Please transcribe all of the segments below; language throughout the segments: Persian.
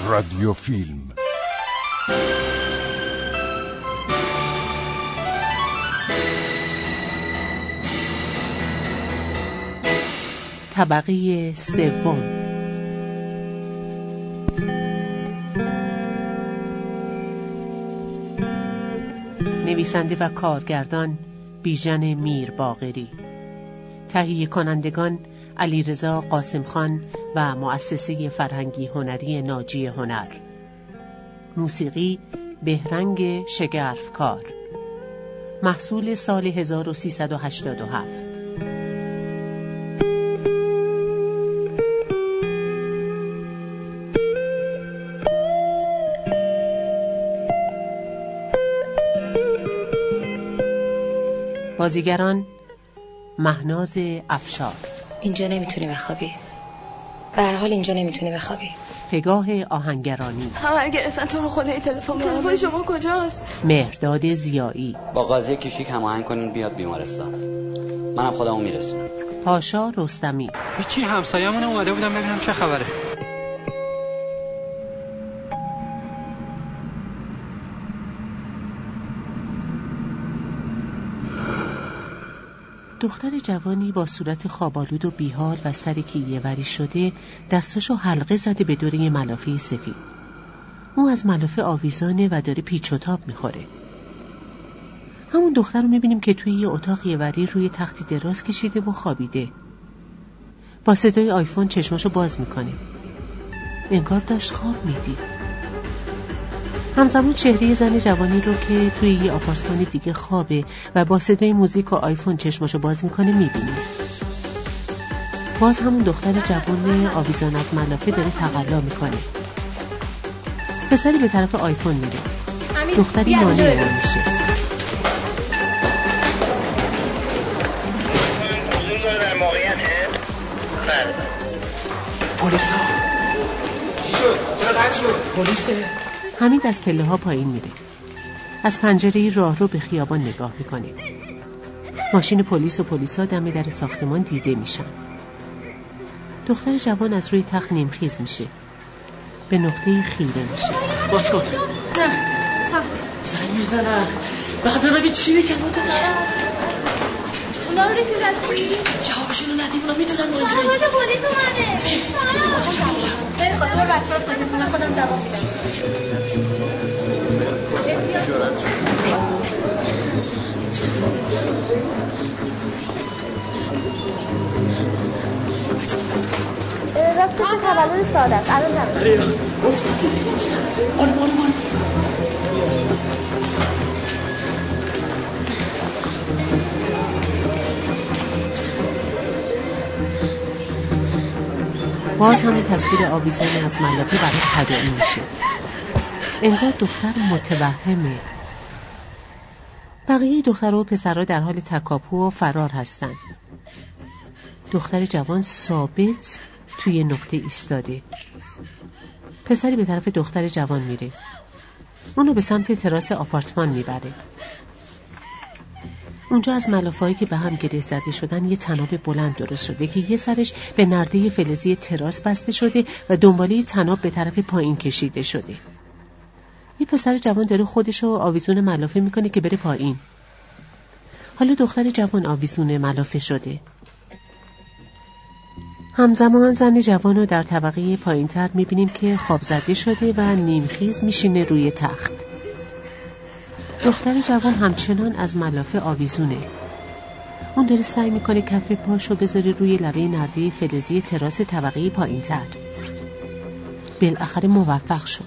رادیو فیلم. طبقه سوم. نویسنده و کارگردان بیژن میرباقری. تهیه کنندگان علیرضا قاسمخان و مؤسسه فرهنگی هنری ناجی هنر. موسیقی بهرنگ شگرفکار. محصول سال 1387. بازیگران: مهناز افشار. اینجا نمیتونی بخوابی. به هر حال اینجا نمیتونی بخوابی. پگاه آهنگرانی. همه گرفتن تو رو خدای تلفن شما کجاست؟ مهرداد ضیایی. با قاضی کشیک هماهنگ کنین بیاد بیمارستان. منم خودمو میرسونم. پاشا رستمی. هیچی، همسایه‌مون اومده بودم ببینم چه خبره. دختر جوانی با صورت خوابالود و بیحال و سری که یه‌وری شده دستاشو حلقه زده به دور یه ملافه سفید. او از ملافه آویزانه و داره پیچ و تاب میخوره. همون دختر رو میبینیم که توی یه اتاق یه‌وری روی تختی دراز کشیده و خوابیده. با صدای آیفون چشماشو باز میکنه. انگار داشت خواب میدید. همزمان چهره زن جوانی رو که توی یه آپارتمان دیگه خوابه و با صدای موزیک و آیفون چشماشو باز میکنه میبینیم. باز همون دختر جوان آویزان از ملافه داره تقلا میکنه. پسری به طرف آیفون میره. دختری نانی اعلام میشه. پلیسا چی شد؟ چرا قطع شد؟ پلیسه؟ حمید از پله ها پایین میره. از پنجره راه رو به خیابان نگاه میکنه. ماشین پلیس و پلیسا دم در ساختمان دیده میشن. دختر جوان از روی تخت نیمخیز میشه. به نقطه خیره میشه. باز کن. نه زنگ میزنن. بخاطر مگه چی بگن؟ اونا رو رسیدستی؟ جوابشون رو ندیم، اونا میدونن ما اینجا سرماج پلیس اومده. نمیخواد برو بچه ها ساکت کنم، خودم جواب میدم. راستش تولد ساده است. الان جمعه باز همین تصویر آویزان از ملافه برای تداعی میشه. انگار دختر متوهمه. بقیه دخترها و پسرها در حال تکاپو و فرار هستن. دختر جوان ثابت توی نقطه ایستاده. پسری به طرف دختر جوان میره. اونو به سمت تراس آپارتمان میبره. اونجا از ملافه‌هایی که به هم گره زده شدن یه طناب بلند درست شده که یه سرش به نرده فلزی تراس بسته شده و دنباله طناب به طرف پایین کشیده شده. یه پسر جوان داره خودشو آویزون ملافه میکنه که بره پایین. حالا دختر جوان آویزون ملافه شده. همزمان زن جوان رو در طبقه پایین‌تر میبینیم که خواب زده شده و نیمخیز میشینه روی تخت. دختر جوان همچنان از ملافه آویزونه. اون داره سعی میکنه کف پاشو بذاره روی لبه نرده فلزی تراس طبقه پایین‌تر. بالاخره موفق شد.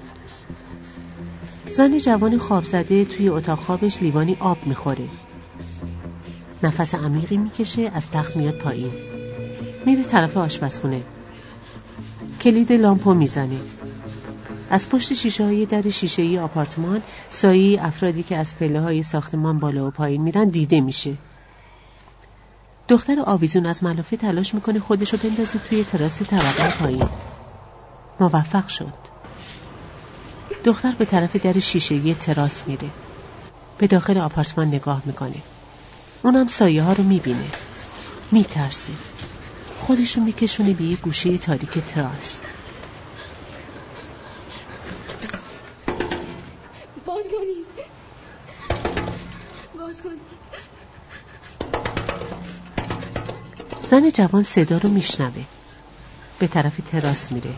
زن جوان خواب زده توی اتاق خوابش لیوانی آب میخوره. نفس عمیقی میکشه، از تخت میاد پایین. میره طرف آشپزخونه. کلید لامپو میزنه. از پشت شیشه‌های در شیشه‌ای آپارتمان سایه افرادی که از پله‌های ساختمان بالا و پایین میرن دیده میشه. دختر آویزون از ملافه تلاش میکنه خودشو بندازه توی تراس طبقه پایین. موفق شد. دختر به طرف در شیشه‌ای تراس میره. به داخل آپارتمان نگاه میکنه. اونم سایه ها رو میبینه. میترسه. خودشو میکشونه به یه گوشه تاریک تراس. زن جوان صدا رو میشنوه. به طرف تراس میره.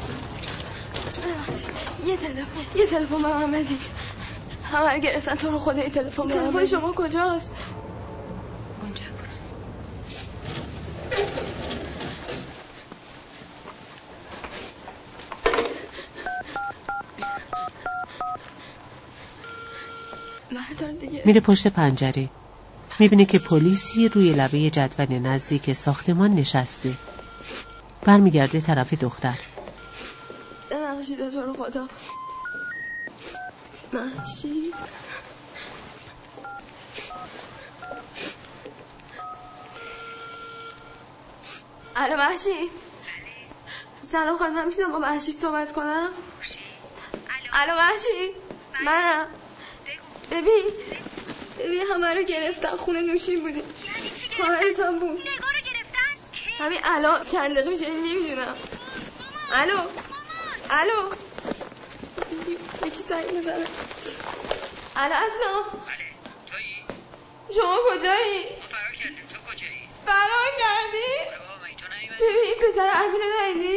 یه تلفن به من بدید. همه رو گرفتن، تو رو خدا یه تلفن به من بدید. تلفن شما کجاست؟ اونجا. میره پشت پنجره. میبینه که پلیسی روی لبه جدول نزدیک ساختمان نشسته. برمیگرده طرف دختر. ببخشید تو رو خدا. مهشید. الو مهشید. سلام خانم، من میتونم با مهشید صحبت کنم؟ الو مهشید. منم. ببین همه رو گرفتن، خونه نوشین بودیم. خواهرتم بود. نگاه رو گرفتن؟ همین الان چند دقیقه میشه، نمیدونم. الو یکی سنگ بزنه. الو اصلا. بله تویی؟ شما کجایی؟ ما فرار کردیم، تو کجایی؟ فرار کردی؟ بابا من تو نمی‌بینی؟ ببین پسر امیر رو ندیدی؟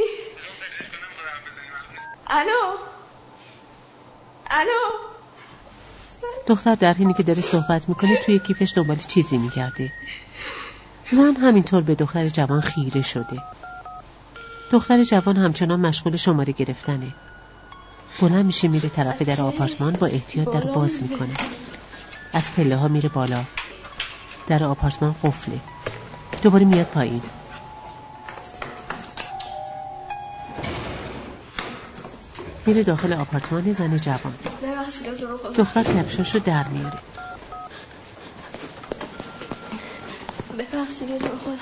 الو دختر در حینی که داره صحبت میکنه توی کیفش دنبال چیزی میگرده. زن همینطور به دختر جوان خیره شده. دختر جوان همچنان مشغول شماره گرفتنه. بلند میشه میره طرف در آپارتمان، با احتیاط در باز میکنه. از پله ها میره بالا. در آپارتمان قفله. دوباره میاد پایین. میره داخل آپارتمان زن جوان. دختر کفشاشو در میاره. ببخشید تو خدا.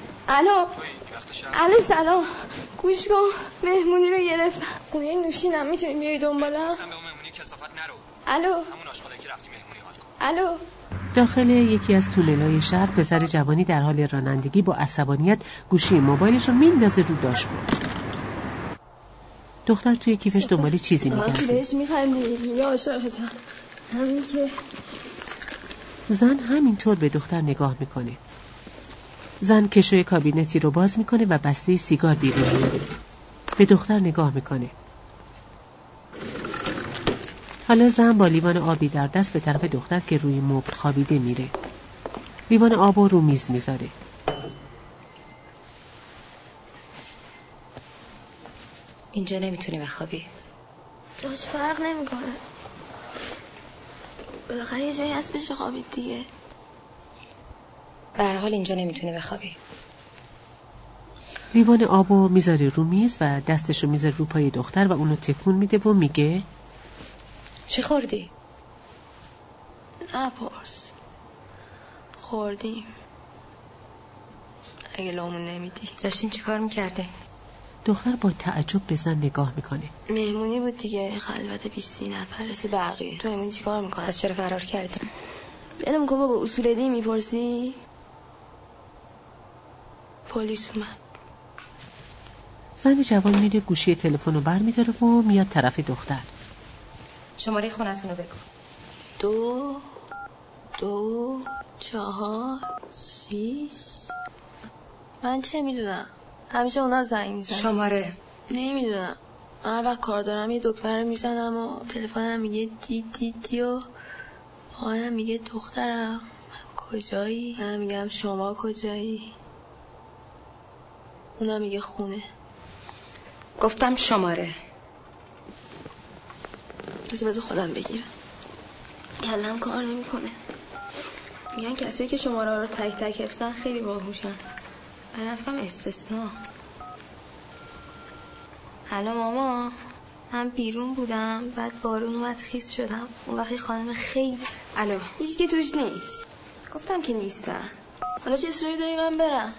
الو سلام، گوش کن، مهمونی رو گرفتم. خونه نوشینم، میتونی بیای دنبالم؟ گفتم به اون مهمونی کثافت نرو. الو همون آشغالایی که رفتی مهمونی حال کن. الو. داخل یکی از تونل‌های شهر پسر جوانی در حال رانندگی با عصبانیت گوشی موبایلش رو میندازه رو داشبورد. دختر توی کیفش دنبال چیزی میگرده. بهش میخندی یا عاشقتم. همین که زن همینطور به دختر نگاه میکنه. زن کشوی کابینتی رو باز میکنه و بسته سیگار بیرون میاره. به دختر نگاه میکنه. حالا زن با لیوان آبی در دست به طرف دختر که روی مبل خوابیده میره. لیوان آب رو میز میذاره. اینجا نمیتونی بخوابی. جاش فرق نمیکنه. بالاخره یه جایی هست بشه خوابید دیگه. به هر حال اینجا نمیتونی بخوابی. لیوان آبو میذاره رو میز و دستشو میذاره رو پای دختر و اونو تکون میده و میگه چی خوردی؟ نپرس. خوردیم. اگه لامون نمیدی. داشتین چی کار میکرده؟ دختر با تعجب به زن نگاه میکنه. مهمونی بود دیگه، خلوت 20 نفره. سی بقیه تو مهمونی چی کار میکنی؟ از چرا فرار کردی؟ بلم کن بابا، اصول دی میپرسی؟ پلیس اومد. زن جوان میره گوشی تلفن رو برمیداره و میاد طرف دختر. شماره خونتون رو بگو. 2 4 6. من چه میدونم، همیشه اونا زنگ میزنن. شماره نمیدونم، من وقت کار دارم یه دکمه رو میزنم و تلفنم میگه دی و مامانم میگه دخترم من کجایی، من میگم شما کجایی، اونا میگه خونه. گفتم شماره. بذار خودم بگیرم، کلم کار نمیکنه. میگن کسایی که شماره رو تک تک حفظن خیلی باهوشن. من فکرم استثناء. الو ماما، من بیرون بودم، بعد بارون اومد خیس شدم. اون وقتی خانم خیلی الو هیچ که توش نیست. گفتم که نیستن. حالا چه اصراری داری من برم؟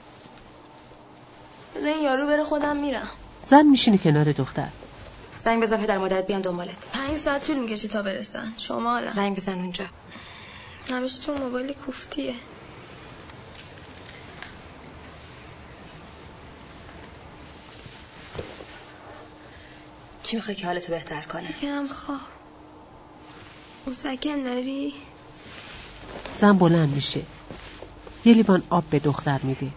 بذار این یارو بره، خودم میرم. زن میشینه کنار دختر. زنگ بزن پدر مادرت بیان دنبالت. 5 ساعت طول میکشه تا برسن. شما حالا زنگ بزن اونجا. همیشه تو موبایل کوفتیه. چی میخوای که حالتو بهتر کنه؟ یکم خواب. مسکن داری؟ زن بلند میشه. یه لیوان آب به دختر میده.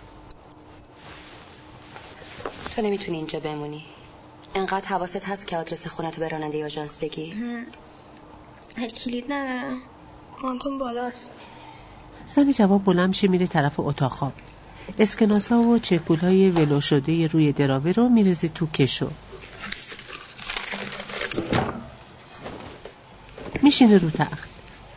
تو نمیتونی اینجا بمونی. انقدر حواست هست که آدرس خونتو به راننده آژانس بگی؟ کلید ندارم. کانتون بالاست. زن جواب بلند میشه میره طرف اتاق خواب. اسکناس‌ها و چکول‌های ولو شده روی دراوه رو میریزه تو کشو. میشینه رو تخت.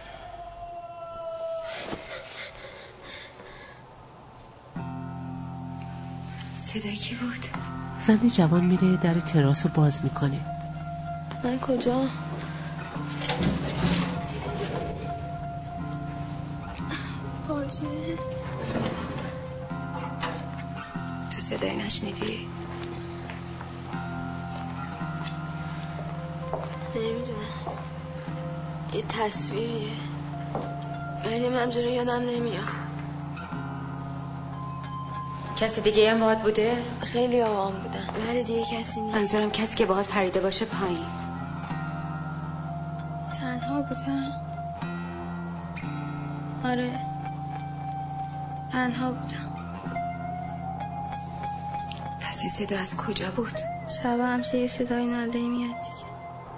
صدای کی بود؟ زن جوان میره در تراس رو باز میکنه. من کجا؟ پارچه. تو صدای نشنیدی؟ نمیدونم. یه تصویریه. ولی نمیدونم چرا یادم نمیاد. کسی دیگه هم باهات بوده؟ خیلی آوام بودن ولی دیگه کسی نیست. منظورم کسی که باهات پریده باشه پایین. تنها بودم. آره تنها بودم. پس این صدا از کجا بود؟ شب همشه یه صدای ناله‌ای میاد دیگه.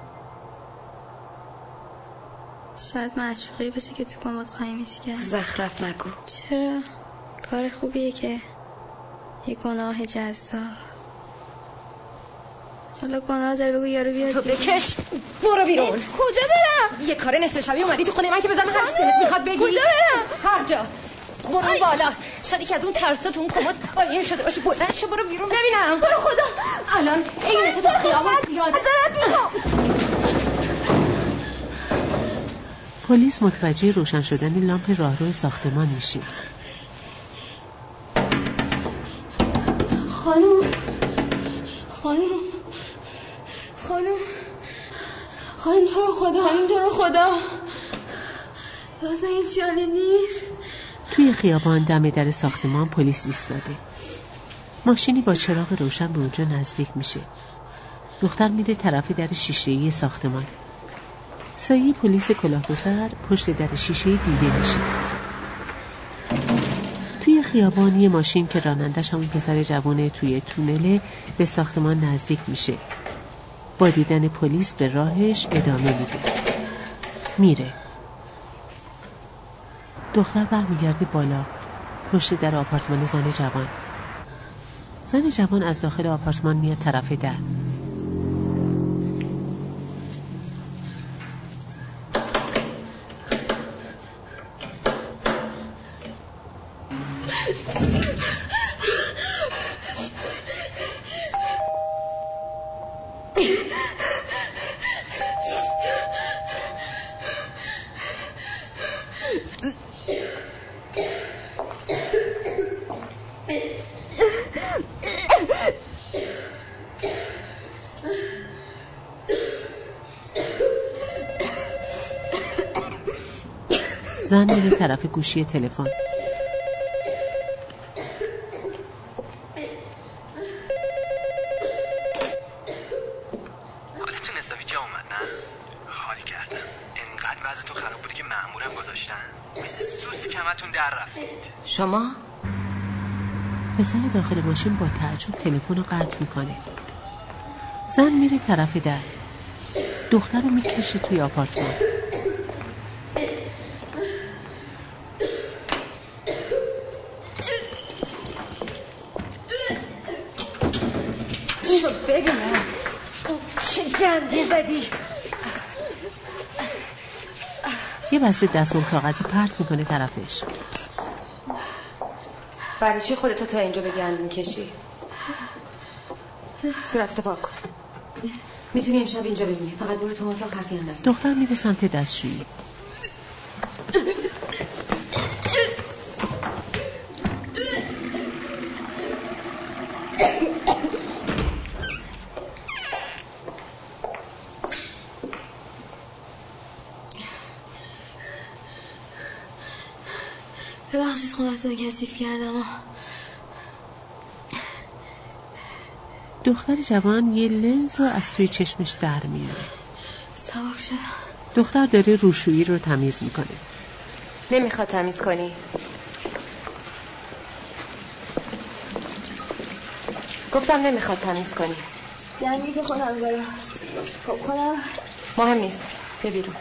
شاید معشوقی باشه که تو کمد قایمش کرد. زخرف نگو. چرا؟ کار خوبیه که یه گناه جزا. حالا گناه داره بگو یارو بیاد. تو بکش برو بیرون. کجا برم؟ یه کار نصف شبی اومدی تو خونه من که بزنم هر دلت میخواد بگی. کجا برم؟ هر جا. برو بالا. شاید که از اون ترسا تو اون کمد قایم شده باشه. بلند شو برو بیرون ببینم. برو خدا. الان عین تو خیابون زیاد. پلیس متوجه روشن شدن لامپ راهرو ساختمان میشه. خانم تو رو خدا لازم این چیالی نیست. توی خیابان دم در ساختمان پلیس ایستاده. ماشینی با چراغ روشن به اونجا نزدیک میشه. دختر میره طرف در شیشه‌ای ساختمان. سایه پلیس کلاهگذار پشت در شیشه دیده میشه. توی خیابان یه ماشین که رانندش همون پسر جوونه توی تونله به ساختمان نزدیک میشه. با دیدن پلیس به راهش ادامه میده. میره. دختر برمیگرده بالا پشت در آپارتمان زن جوان. زن جوان از داخل آپارتمان میاد طرف در. زن میره طرف گوشی تلفن. حالتون حسابی جا اومد نه؟ حال کردم. انقدر وضعتون خراب بوده که مأمورم گذاشتن. مثل سوس کمتون در رفتید. شما؟ پسر داخل ماشین با تعجب تلفن رو قطع میکنه. زن میره طرف در. دختر رو میکشه توی آپارتمان. شو ببینم چه گندی زدی. یه بسته دستمال کاغذی پرت میکنه طرفش. برای چی خودتو تا اینجا به گند میکشی؟ صورتتو پاک کن. میتونی امشب اینجا بمونی. فقط برو تو اتاق حرفی هم نزن. دختر میره سمت دستشویی. ببخشید خونتون کثیف کردم. دختر جوان یه لنز رو از توی چشمش در میاره. سبک شدم. دختر داره روشویی رو تمیز میکنه. نمیخواد تمیز کنی. گفتم نمیخواد تمیز کنی. یعنی که خودم دارم خب کنم. مهم نیست، بیا بیرون.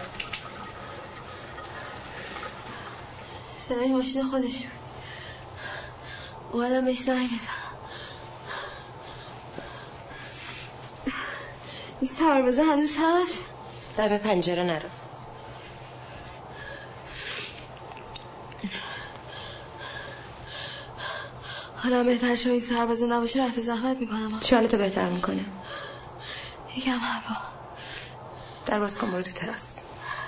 صدای ماشین خودش بود. اومدم بهش زنگ بزنم. این سربازه هنوز هست؟ لبه پنجره نرو. حالا بهتر شو این سربازه نباشه رفع زحمت میکنم. چه حالتو بهتر میکنه؟ یکم هوا. در باز کن برو تو تراس.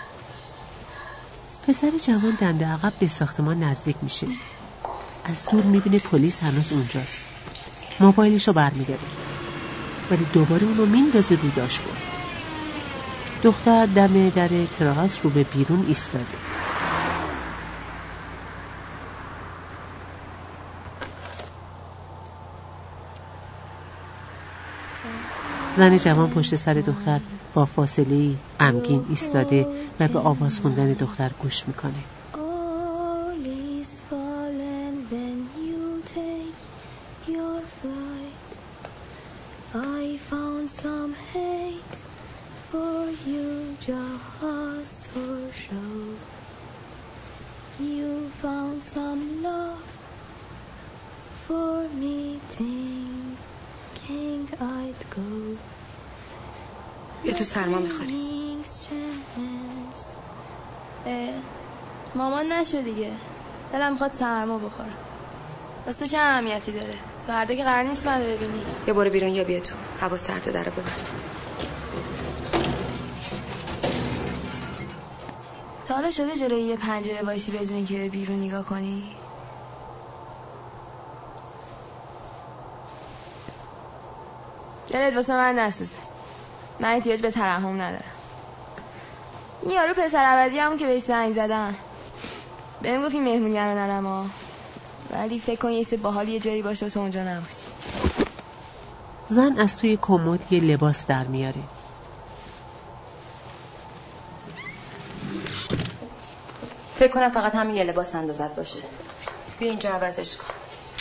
پسر جوان دنده عقب به ساختمان نزدیک میشه. از دور میبینه پلیس هنوز اونجاست. موبایلشو برمی‌داره ولی دوباره اونو میندازه روی داشبورد. دختر دم در تراس رو به بیرون ایستاده. زن جوان پشت سر دختر با فاصله‌ای غمگین ایستاده و به آواز خوندن دختر گوش میکنه. I found some hate for you just for show. You found some love for me thinking I'd go. بیا تو سرما میخوری. مامان نشو دیگه. دلم میخواد سرما بخورم. واسه چه اهمیتی داره؟ فردا که قرار نیست منو ببینی. یا برو بیرون یا بیا تو. هوا سرده درو ببند. تا حالا شده جلوی یه پنجره وایسی بدون اینکه به بیرون نگاه کنی؟ دلت واسه من نسوزه. من احتیاج به ترحم ندارم. این یارو پسر عوضی همون که بهش زنگ زدم بهم گفت این مهمونی رو نرم ها. ولی فکر کن یه سه باحال یه جایی باشه و تو اونجا نباشی. زن از توی کمد یه لباس در میاره. فکر کنم فقط همین یه لباس اندازت باشه. بیا اینجا عوضش کن.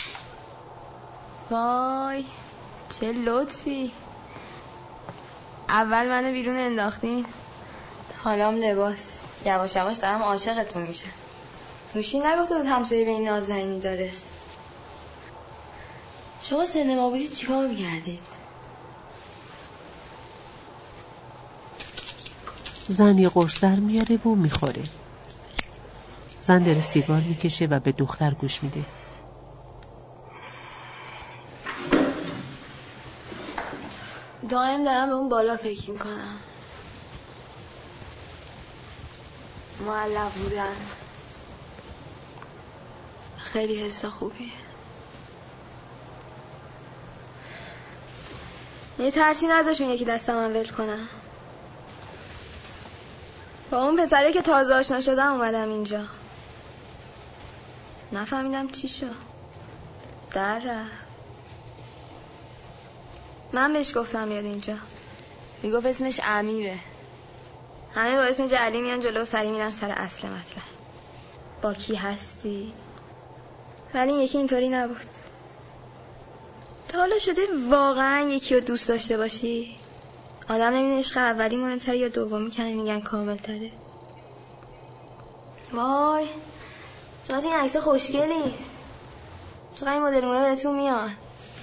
وای چه لطفی. اول منو بیرون انداختین حالام لباس. یواش یواش دارم عاشقتون میشه. روشین نگفته بود همسایه به این نازنینی داره. شما سن ما بودید چیکار میکردید؟ زن یه قرص در میاره و میخوره. زن داره سیگار میکشه و به دختر گوش میده. دائم دارم به اون بالا فکر میکنم. معلق بودن خیلی حس خوبیه. یه ترسی نذاشت اون یکی دستم ول کنم. با اون پسره که تازه آشنا شدم اومدم اینجا. نفهمیدم چی شد. در رفت. من بهش گفتم بیاد اینجا. میگفت اسمش امیره. همه با اسم جعلی میان جلو و سری میرن سر اصل مطلب. با کی هستی؟ ولی این یکی اینطوری نبود. تا حالا شده واقعا یکی رو دوست داشته باشی؟ آدم نمیدونه عشق اولی مهمتره یا دومی که میگن کامل تره. وای چقدر این عکس خوشگلی. چقدر این مدل موها بهتون میاد.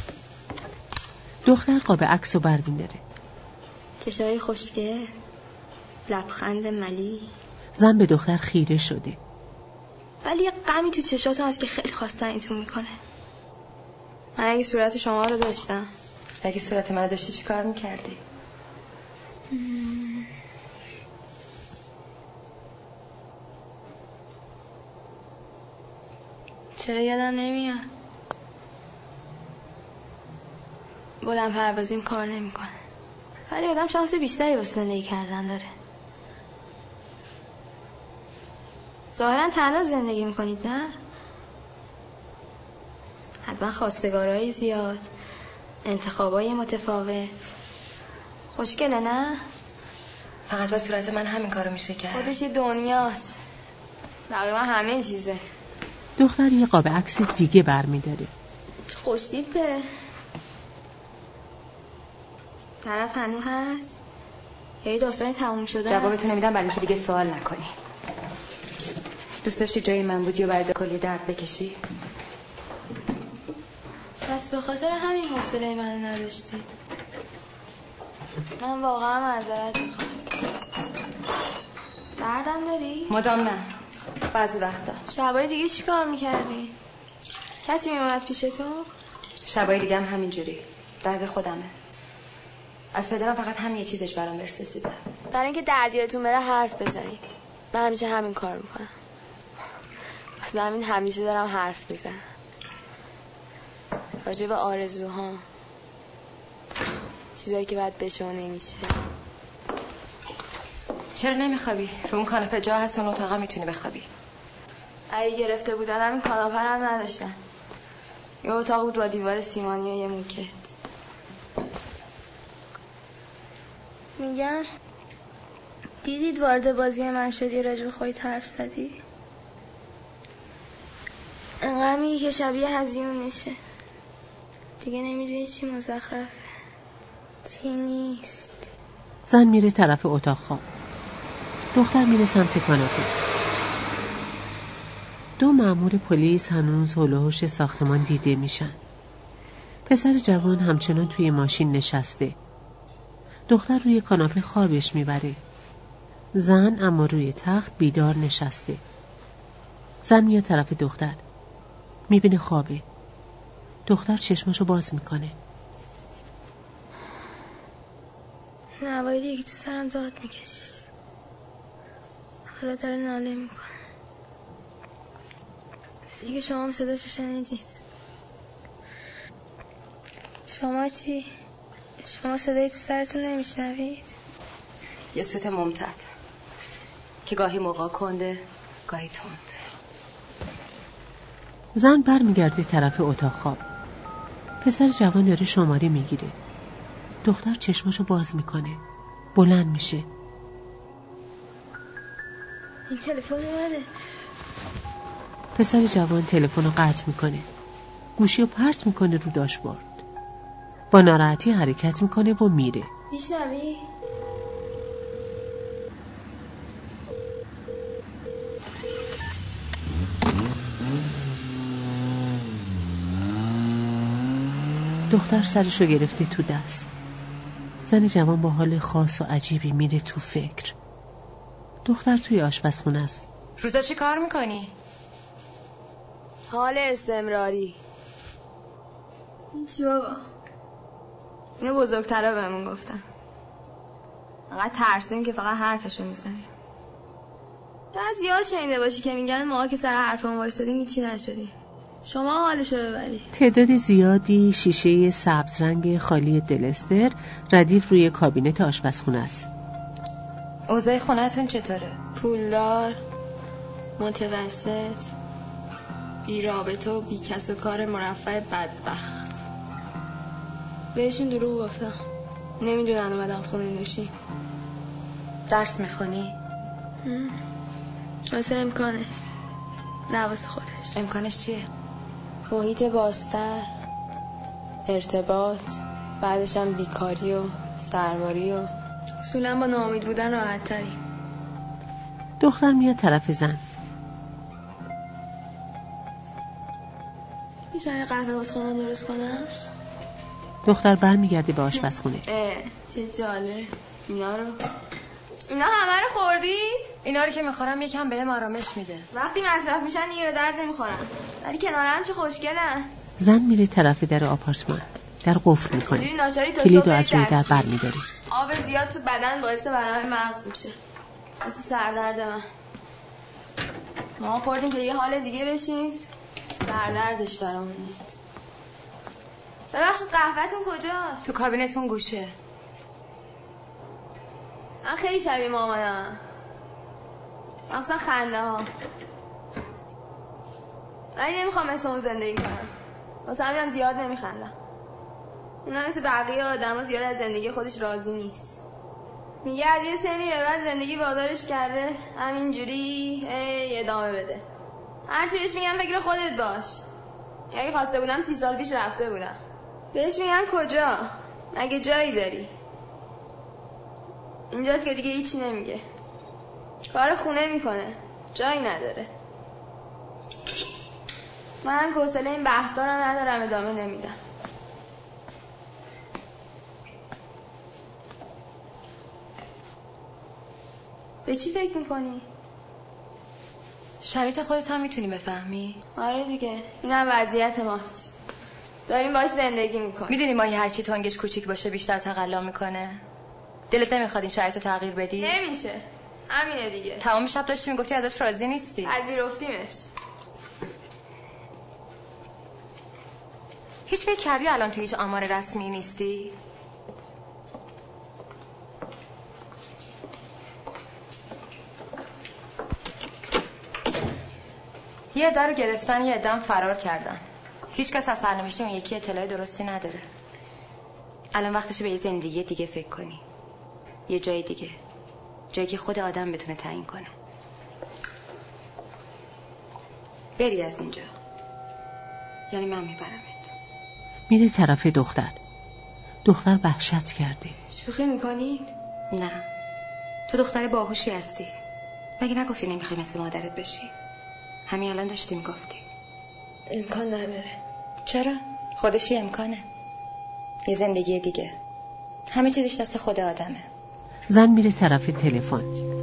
دختر قاب عکس رو برمی‌داره. چشای خوشگل، لبخند ملی. زن به دختر خیره شده. ولی یه غمی تو چشاتون هست که خیلی خواستنیتون میکنه. من اگه صورت شما رو داشتم. اگه صورت من داشتی چی کار میکردی؟ چرا یادم نمیاد؟ بلند پروازیم کار نمیکنه. ولی آدم شانس بیشتری واسه زندگی کردن داره. ظاهرا تنها زندگی میکنید نه؟ حتما خواستگارهای زیاد، انتخابای متفاوت. خوشگله نه؟ فقط با صورت من همین کارو میشه کرد. خودش یه دنیاست. تقریبا همه چیزه. دختر یه قاب عکس دیگه برمی‌داره. خوشتیپه. طرف هنوز هست؟ یه داستانی تموم شده؟ جوابتو نمیدم برای اینکه دیگه سوال نکنی. دوست داشتی جای من بودی و برای کلی درد بکشی؟ پس به خاطر همین حوصله من نداشتی. من واقعا معذرت میخوام. دردم داری؟ مدام نه. بعضی وقتا. شبای دیگه چی کار میکردی؟ کسی میومد پیش تو؟ شبای دیگه هم همینجوری. درد خودمه. از پدرم فقط همین یه چیزش برام برسیده. برای اینکه دردیاتون بره حرف بزنید. من همیشه همین کار میکنم. اصلا همین همیشه دارم حرف میزنم. راجع به آرزوها. چیزایی که باید بشه و نمیشه. چرا نمیخوابی؟ رو اون کاناپه جا هست، اون اتاقا میتونی بخوابی. اگه گرفته بودن همین کاناپه هم نداشتن. یه اتاق بود با دیوار سیمانی و یه موکت. میگم دیدید وارد بازی من شدی راجع به خودت حرف زدی؟ انقدر میگی که شبیه هزیون میشه. دیگه نمیدونی چی مزخرفه، چی نیست. زن میره طرف اتاق خواب. دختر میره سمت کاناپه. دو مأمور پلیس هنوز هول و هوش ساختمان دیده میشن. پسر جوان همچنان توی ماشین نشسته. دختر روی کاناپه خوابش میبره. زن اما روی تخت بیدار نشسته. زن میاد طرف دختر. میبینه خوابه. دختر چشماشو باز میکنه. نوایی دیگه تو سرم داد میکشید. حالا داره ناله میکنه. مثل اینکه شما هم صداشو شنیدید. شما چی؟ شما صدایی تو سرتون نمیشنوید؟ یه صوت ممتد که گاهی موقع کنده گاهی تند. زن بر میگرده طرف اتاق خواب. پسر جوان داره شماره میگیره. دختر چشماشو باز میکنه. بلند میشه. این تلفن اومده. پسر جوان تلفنو قطع میکنه. گوشیو پرت میکنه رو داشبورد. با ناراحتی حرکت میکنه و میره. میشنوی؟ دختر سرشو گرفته تو دست. زن جوان با حال خاص و عجیبی میره تو فکر. دختر توی آشپزخونه است. روزا چی کار میکنی؟ حال استمراری. چی بابا؟ اینو بزرگترها بهمون گفتن. فقط ترسویم که فقط حرفشو میزنیم. تو از یاد شنیده باشی که میگن ما که سر حرفمون وایسادیم هیچی نشدیم. شما حالشو ببری. تعداد زیادی شیشه سبز رنگ خالی دلستر ردیف روی کابینت آشپزخونه است. اوضاع خونه‌تون چطوره؟ پولدار، متوسط، بی رابطه و بی کس و کار مرفه بدبخت. بهشون دروغ گفتم. نمیدونن اومدم خونه نوشی. درس میخونی؟ واسه امکانش، نه واسه خودش. امکانش چیه؟ محیط بازتر، ارتباط، بعدش هم بیکاری و سرواری و اصولا با ناامید بودن راحت تریم. دختر میاد طرف زن. میتونم قهوه واسه خودم درست کنم؟ دختر برمیگرده به آشپزخونه. چه جالب. اینا همه رو خوردید؟ اینا رو که میخورم یکم بهم آرامش میده. وقتی مصرف میشن دیگه به درد نمیخورن. ولی کنارم چه خوشگلن. زن میره طرف در آپارتمان. در قفل میکنه. کلیدو از روی در برمیداره. آب زیاد تو بدن باعث ورم مغز میشه. مثل سردرد من. ما خوردیم که یه حال دیگه بشیم. سردردش برامون میاد. ببخشید قهوه‌تون کجاست؟ تو کابینتون گوشه. من خیلی شبیه مامانم. مخصوصا خنده ها. ولی نمیخوام مثل اون زندگی کنم. واسه همینم زیاد نمیخندم. اونا مثل بقیه آدم ها زیاد از زندگی خودش راضی نیست. میگه از یه سنی به بعد زندگی وادارش کرده همینجوری ادامه بده. هرچی بهش میگم فکر خودت باش. اگه خواسته بودم 30 سال پیش رفته بودم. بهش میگم کجا؟ مگه جایی داری؟ اینجاست که دیگه هیچی نمیگه. کار خونه میکنه، جایی نداره. من حوصله این بحثا رو ندارم، ادامه نمیدم. به چی فکر میکنی؟ شرایط خودت هم میتونی بفهمی؟ آره دیگه، اینم وضعیت ماست. داریم باش زندگی میکنیم. میدونی ماهی هرچی تنگش کوچیک باشه بیشتر تقلا میکنه. دلت نمیخواد این شرایط رو تغییر بدی؟ نمیشه، همینه دیگه. تمام شب داشتی میگفتی ازش راضی نیستی. پذیرفتیمش. هیچ فکر کردی الان تو هیچ آمار رسمی نیستی؟ یه عده رو گرفتن، یه عده هم فرار کردن. هیچ کس از سرنوشت اون یکی اطلاع درستی نداره. الان وقتشه به یه زندگی دیگه فکر کنی. یه جای دیگه، جایی که خود آدم بتونه تعیین کنه. بری از اینجا، یعنی من میبرمت. میره طرف دختر. دختر وحشت کرده. شوخی میکنید؟ نه، تو دختر باهوشی هستی. مگه نگفتی نمیخوای مثل مادرت بشی؟ همین الان داشتی میگفتی. امکان نداره. چرا؟ خودشی امکانه. یه زندگی دیگه، همه چیزش دست خود آدمه. زن میره طرف تلفن.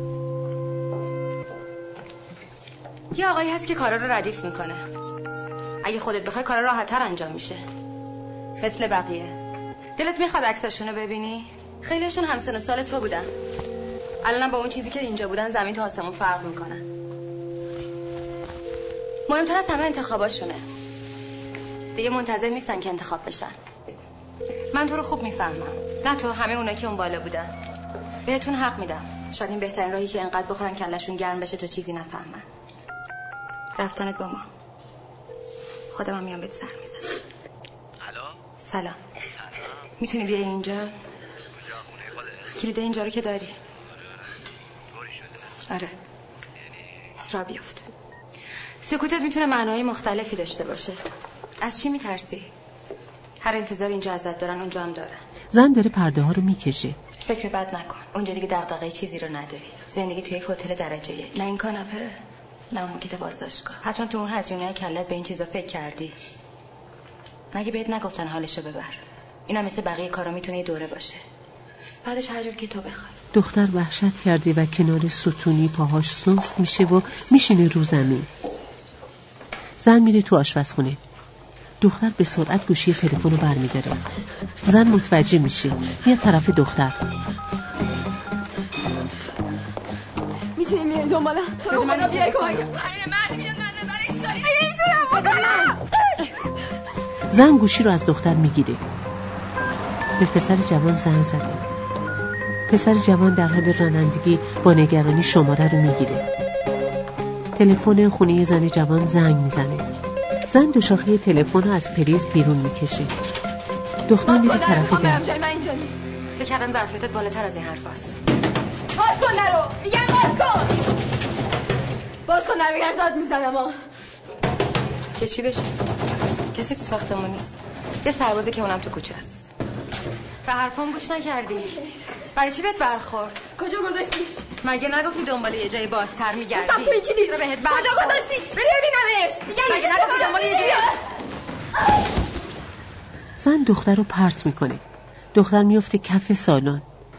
یه آقایی هست که کارا رو ردیف میکنه. اگه خودت بخوای کارا راحت‌تر انجام میشه، مثل بقیه. دلت میخواد عکساشونو ببینی؟ خیلیشون همسن و سال تو بودن. الانم با اون چیزی که اینجا بودن زمین تا آسمون فرق میکنن. مهمتر از همه انتخاباشونه. دیگه منتظر نیستن که انتخاب بشن. من تو رو خوب میفهمم، نه تو، همه اونا که اون بالا بودن. بهتون حق میدم. شاید این بهترین راهی که انقدر بخورن کلشون گرم بشه تا چیزی نفهمن. رفتنت با ما. خودم هم میام بهت سر میزنم. الو؟ سلام. میتونی بیای اینجا؟ کلید اینجا رو که داری. آره، را بیافت. سکوتت میتونه معنای مختلفی داشته باشه. از چی میترسی؟ هر انتظار اینجا ازت دارن اونجا هم دارن. زن داره پرده ها رو میکشه. فکر بد نکن، اونجا دیگه دغدغه چیزی رو نداری. زندگی توی یک هتل درجه یک، نه این کاناپه نه اون موکیت بازداشتگاه. حتما تو اون هزینه‌های کلت به این چیزا فکر کردی. مگه بهت نگفتن حالشو ببر؟ اینم مثل بقیه کارا میتونه یه دوره باشه، بعدش هر جور که تو بخوای. دختر وحشت کرده و کنار ستونی پاهاش سست میشه و میشینه رو زمین. زن میره تو آشپزخونه. دختر به سرعت گوشی تلفن رو برمی‌داره. زن متوجه میشه، میاد طرف دختر. میتونی میای دنبالم؟ تو من بیای کن. زن گوشی رو از دختر میگیره. به پسر جوان زنگ زده. پسر جوان در حال رانندگی با نگرانی شماره رو میگیره. تلفن خونه زن جوان زنگ میزنه. زن دو شاخه تلفن رو از پریز بیرون میکشه. دختر میره طرف در. جای من اینجا نیست. فکر کردم ظرفیتت بالاتر از این حرفاست. باز کن نرو، میگم باز کن. باز کن نرو، بگم داد میزنم ها. که چی بشه؟ کسی تو ساختمون نیست. یه سربازه که اونم تو کوچه است. به حرفام گوش نکردی. برای چی بهت برخورد؟ کجا گذاشتیش؟ مگه نگفتی دنبال یه جای بازتر میگردی؟ تو این کلیش رو بهت کجا گذاشتیش؟ بری ببینمش. میگم مگه نگفتی دنبال یه جای؟ زن دختر رو پرت میکنه. دختر میفته کف سالن.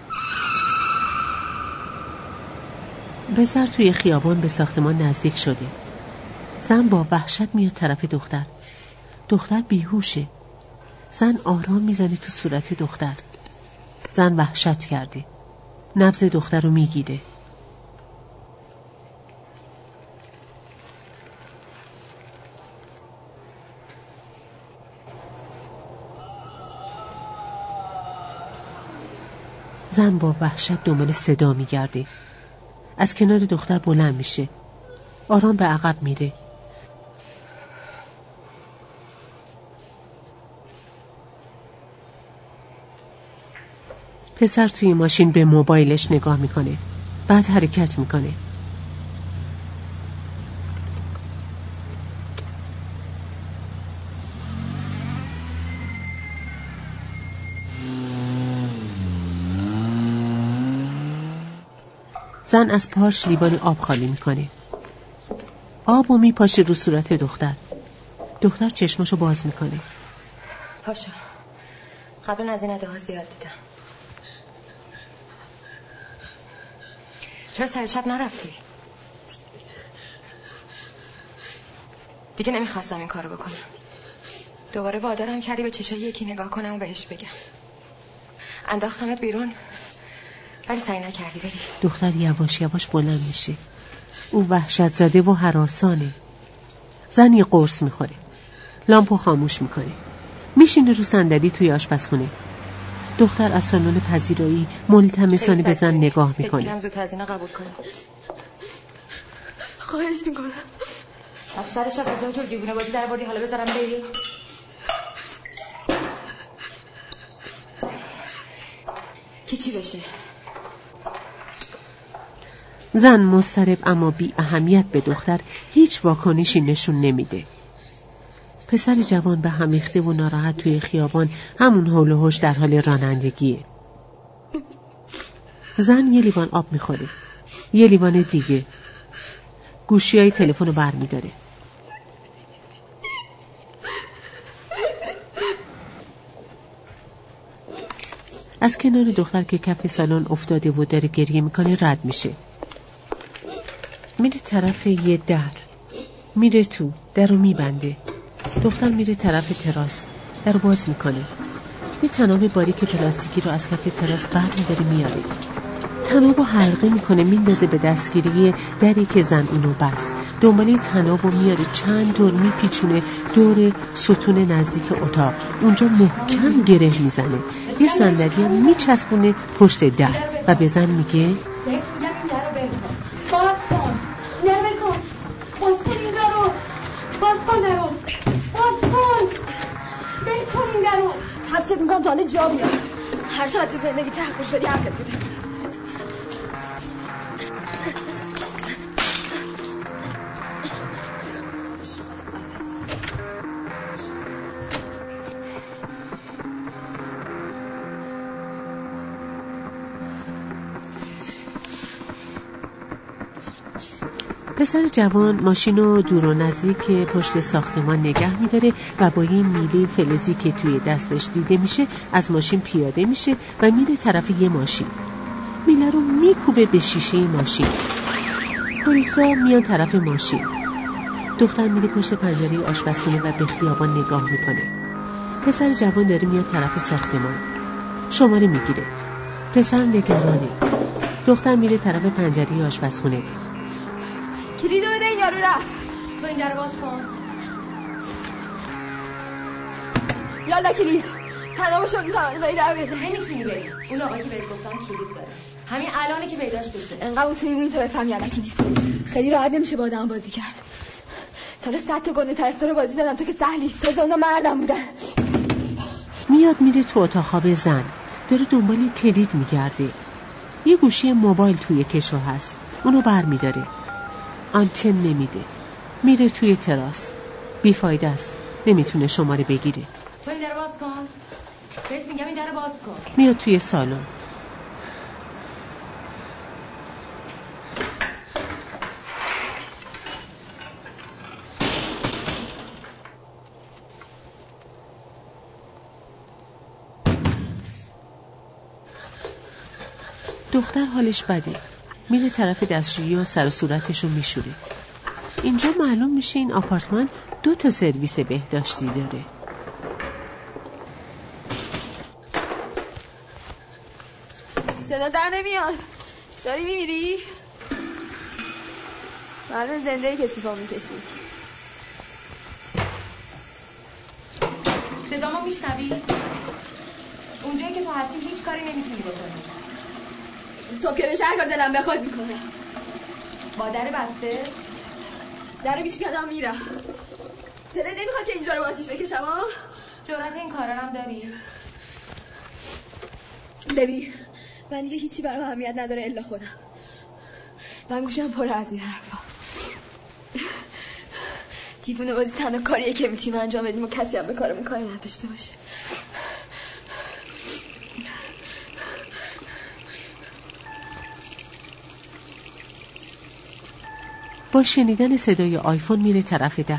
پسر توی خیابان به ساختمان نزدیک شده. زن با وحشت میاد طرف دختر. دختر بیهوشه. زن آرام میزنه تو صورت دختر. زن وحشت کرده. نبض دختر رو میگیره. زن با وحشت دنبال صدا میگرده. از کنار دختر بلند میشه. آرام به عقب میره. پسر توی ماشین به موبایلش نگاه میکنه. بعد حرکت میکنه. زن از پارچ لیوان آب خالی میکنه. آبو میپاشه رو صورت دختر. دختر چشماشو باز میکنه. پاشو. قبلا از این اداها زیاد دیدم. چرا سر شب نرفتی؟ دیگه نمیخواستم این کارو بکنم. دوباره وادارم کردی به چشای یکی نگاه کنم و بهش بگم. انداختمت بیرون ولی سعی نکردی بری. دختر یواش یواش بلند میشه. او وحشت زده و هراسانه. زن یه قرص میخوره. لامپو خاموش میکنه. میشینه رو صندلی توی آشپزخونه. دختر از سالن پذیرایی ملتمسانه به زن نگاه میکنه. فکر کنم زود هزینه قبول کنم. خواهش میکنم. از سر شب از اونجور دیوونه بازی در بردی، حالا بذارم بری؟ کی چی بشه؟ زن مضطرب اما بی اهمیت به دختر هیچ واکنشی نشون نمیده. پسر جوان به هم ریخته و ناراحت توی خیابان همون هول و هوش در حال رانندگیه. زن یه لیوان آب میخوره. یه لیوان دیگه. گوشیای تلفن رو برمیداره. از کنار دختر که کف سالن افتاده و داره گریه میکنه رد میشه. میره طرف یه در. میره تو. در رو میبنده. دختر میره طرف تراس. در رو باز میکنه. یه طناب باریک پلاستیکی رو از کف تراس برمی‌داره میاره. طناب رو حلقه میکنه میندازه به دستگیری دری که زن اونو بست. دنباله طناب رو میاره چند دور میپیچونه دور ستون نزدیک اتاق. اونجا محکم گره میزنه. یه صندلی هم میچسبونه پشت در و به زن میگه حبست میکنم تا حالا جا بیاد. هر چقدر تو زندگی تحقیر شدی حقت بودم. پسر جوان ماشین رو دور و نزدیک پشت ساختمان نگه می‌داره و با این میله فلزی که توی دستش دیده میشه از ماشین پیاده میشه و میره طرف یه ماشین. میله رو میکوبه به شیشه ماشین. پلیسا میان طرف ماشین. دختر میره پشت پنجره آشپزخونه و به خیابان نگاه میکنه. پسر جوان داره میاد طرف ساختمان. شماره میگیره. پسر نگرانه. دختر میره طرف پنجره آشپزخونه. کلیدو بده، این یارو رفت. تو این در باز کن. یالا کلید. تنابو شد میتونم بایی در بده. نمیتونی بری. اون آقا که بهت گفتم کلید داره. همین الانه که پیداش بشه. انقدر تو میمونی تا بفهم یالکی نیست. خیلی راحت نمیشه با آدم بازی کرد. تا 100 تا گنده تر تو رو بازی دادم تو که سهلی. تازه اونا مردم بودن. میاد میره تو اتاق خواب زن. داره دنبال کلید میگرده. یه گوشی موبایل توی کشو هست. اونو برمی‌داره. آنتن نمیده. میره توی تراس. بیفایده است. نمیتونه شماره بگیره. تو این در باز کن. بهت میگم این در باز کن. میاد توی سالن. دختر حالش بده. میره طرف دستشویی و سر و صورتشو میشوره. اینجا معلوم میشه این آپارتمان 2 تا سرویس بهداشتی داره. صدا در نمیاد. داری میمیری؟ معلوم زنده کسی پا میکشی. صدامو میشنوی؟ اونجایی که تو هستی هیچ کاری نمیتونی بکنی. صبح که بشه هر کار دلم بخواد میکنم. با در بسته؟ در رو بیشکدم میرم. دلت نمیخواد که اینجا رو با آتیش بکشم ها؟ جرأت این کارا هم داری؟ ببین من دیگه هیچی برام اهمیت نداره الا خودم. من گوشم پر از این حرفا. دیوونه بازی تنها کاریه که میتونیم انجام بدیم و کسی هم به کارمون کاری نداشته باشه. با شنیدن صدای آیفون میره طرف در.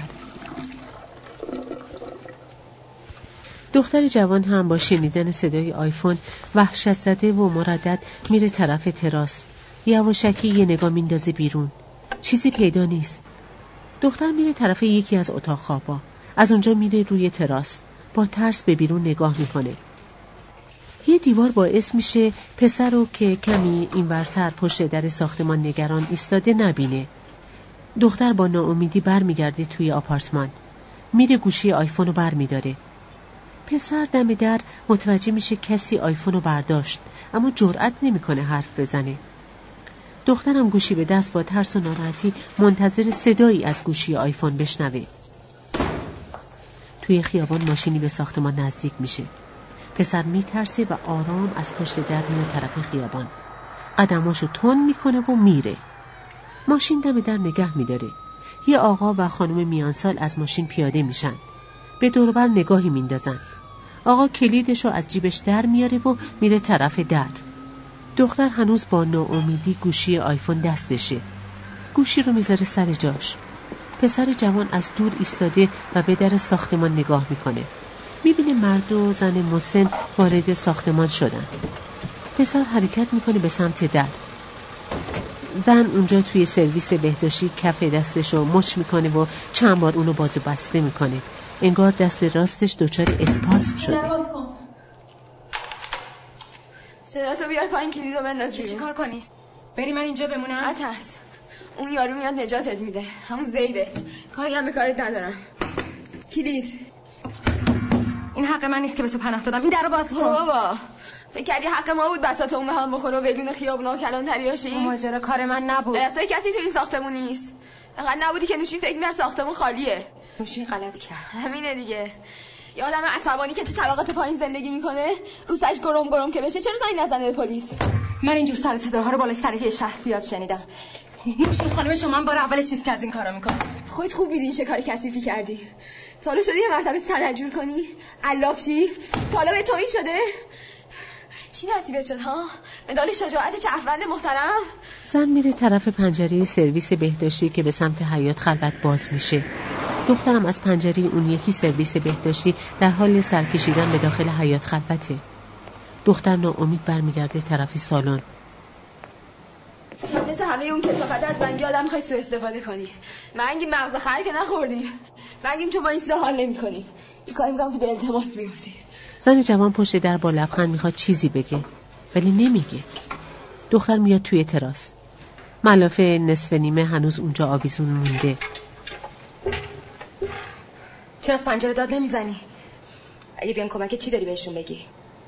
دختر جوان هم با شنیدن صدای آیفون وحشت زده و مردد میره طرف تراس. یواشکی یه نگاه میندازه بیرون. چیزی پیدا نیست. دختر میره طرف یکی از اتاق خوابا. از اونجا میره روی تراس. با ترس به بیرون نگاه میکنه. یه دیوار باعث میشه پسر رو که کمی این ورتر پشت در ساختمان نگران ایستاده نبینه. دختر با ناامیدی بر میگرده توی آپارتمان. میره گوشی آیفون رو بر میداره. پسر دم در متوجه میشه کسی آیفون رو برداشت، اما جرئت نمیکنه حرف بزنه. دخترم گوشی به دست با ترس و ناراحتی منتظر صدایی از گوشی آیفون بشنوه. توی خیابان ماشینی به ساختمان نزدیک میشه. پسر میترسه و آرام از پشت در میاد طرف خیابان. قدماشو تند میکنه و میره. ماشین دم در نگه میداره. یه آقا و خانم میانسال از ماشین پیاده میشن. به دور و بر نگاهی میندازن. آقا کلیدشو از جیبش در میاره و میره طرف در. دختر هنوز با ناامیدی گوشی آیفون دستشه. گوشی رو میذاره سر جاش. پسر جوان از دور ایستاده و به در ساختمان نگاه میکنه. میبینه مرد و زن مسن وارد ساختمان شدن. پسر حرکت میکنه به سمت در. زن اونجا توی سرویس بهداشتی کف دستشو مچ میکنه و چند بار اونو باز و بسته میکنه. انگار دست راستش دچار اسپاسم شده. دروازه کن. صداتو بیار پایین، کلیدو بنداز بیرون. چی کار کنی؟ بری من اینجا بمونم؟ نترس. اون یارو میاد نجاتت میده. همون زیده. کاری هم به کارت ندارم. کلید. این حق من نیست که به تو پناه دادم. این درو باز کن. بابا فکر کردی حق ما بود بساط اون به هم بخوره و بدون خیابونا و کلان تریاشی؟ ماجرا کار من نبود. راستای کسی تو این ساختمون نیست. انقدر نبودی که نوشین فکر می‌کرد ساختمون خالیه. نوشین غلط کرد. همینه دیگه. یه آدم عصبانی که تو طبقات پایین زندگی میکنه روسش گرم که بشه چرا زنگ نزنه به پلیس؟ من اینجور سر صداها رو بالای سر شخصیات شنیدم. نوشین خانم شما بار اولش چیز که از این کارا میکنه. خودت خوب میدین چه کاری کثیفی کردی. تا حالا شده یه مرتبه سنجور کنی؟ علاف شی؟ تا حالا به تو این شده؟ چی نصیبت شد ها؟ مدال شجاعت چرفند محترم؟ زن میره طرف پنجره سرویس بهداشتی که به سمت حیاط خلوت باز میشه. دخترم از پنجره اون یکی سرویس بهداشتی در حال سرکشیدن به داخل حیاط خلوته. دختر ناامید برمیگرده طرف سالن. مثل همه اون کثافت از بنگی آدم میخوای سوء استفاده کنی. منگیم مغز خر که نخوردی. منگیم چون با این چیزا حال نمی‌کنی. این کاری می‌کنم که به التماس بیفتی. زن جوان پشت در با لبخند میخواد چیزی بگه ولی نمیگه. دختر میاد توی تراس. ملافه نصف نیمه هنوز اونجا آویزون مونده. چرا از پنجره داد نمیزنی؟ اگه بیان کمک چی داری بهشون بگی؟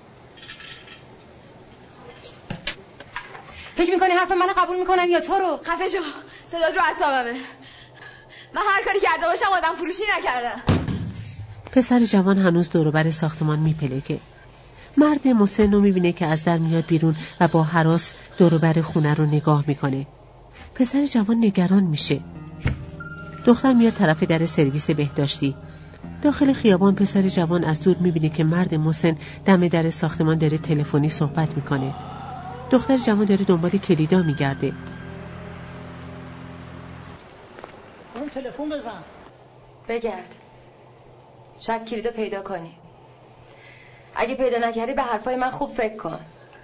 فکر میکنی حرف منو قبول میکنن یا تو رو؟ خفه شو. صدات رو اعصابمه. من هر کاری کرده باشم آدم فروشی نکردم. پسر جوان هنوز دور و بر ساختمان میپلکه. مرد مسن رو میبینه که از در میاد بیرون و با هراس دور و بر خونه رو نگاه میکنه. پسر جوان نگران میشه. دختر میاد طرف در سرویس بهداشتی. داخل خیابان پسر جوان از دور میبینه که مرد مسن دم در ساختمان داره تلفنی صحبت میکنه. دختر جوان داره دنبال کلیدا میگرده. اون تلفن بزن. بگرد. شاید کلیدو پیدا کنی. اگه پیدا نکردی به حرفای من خوب فکر کن.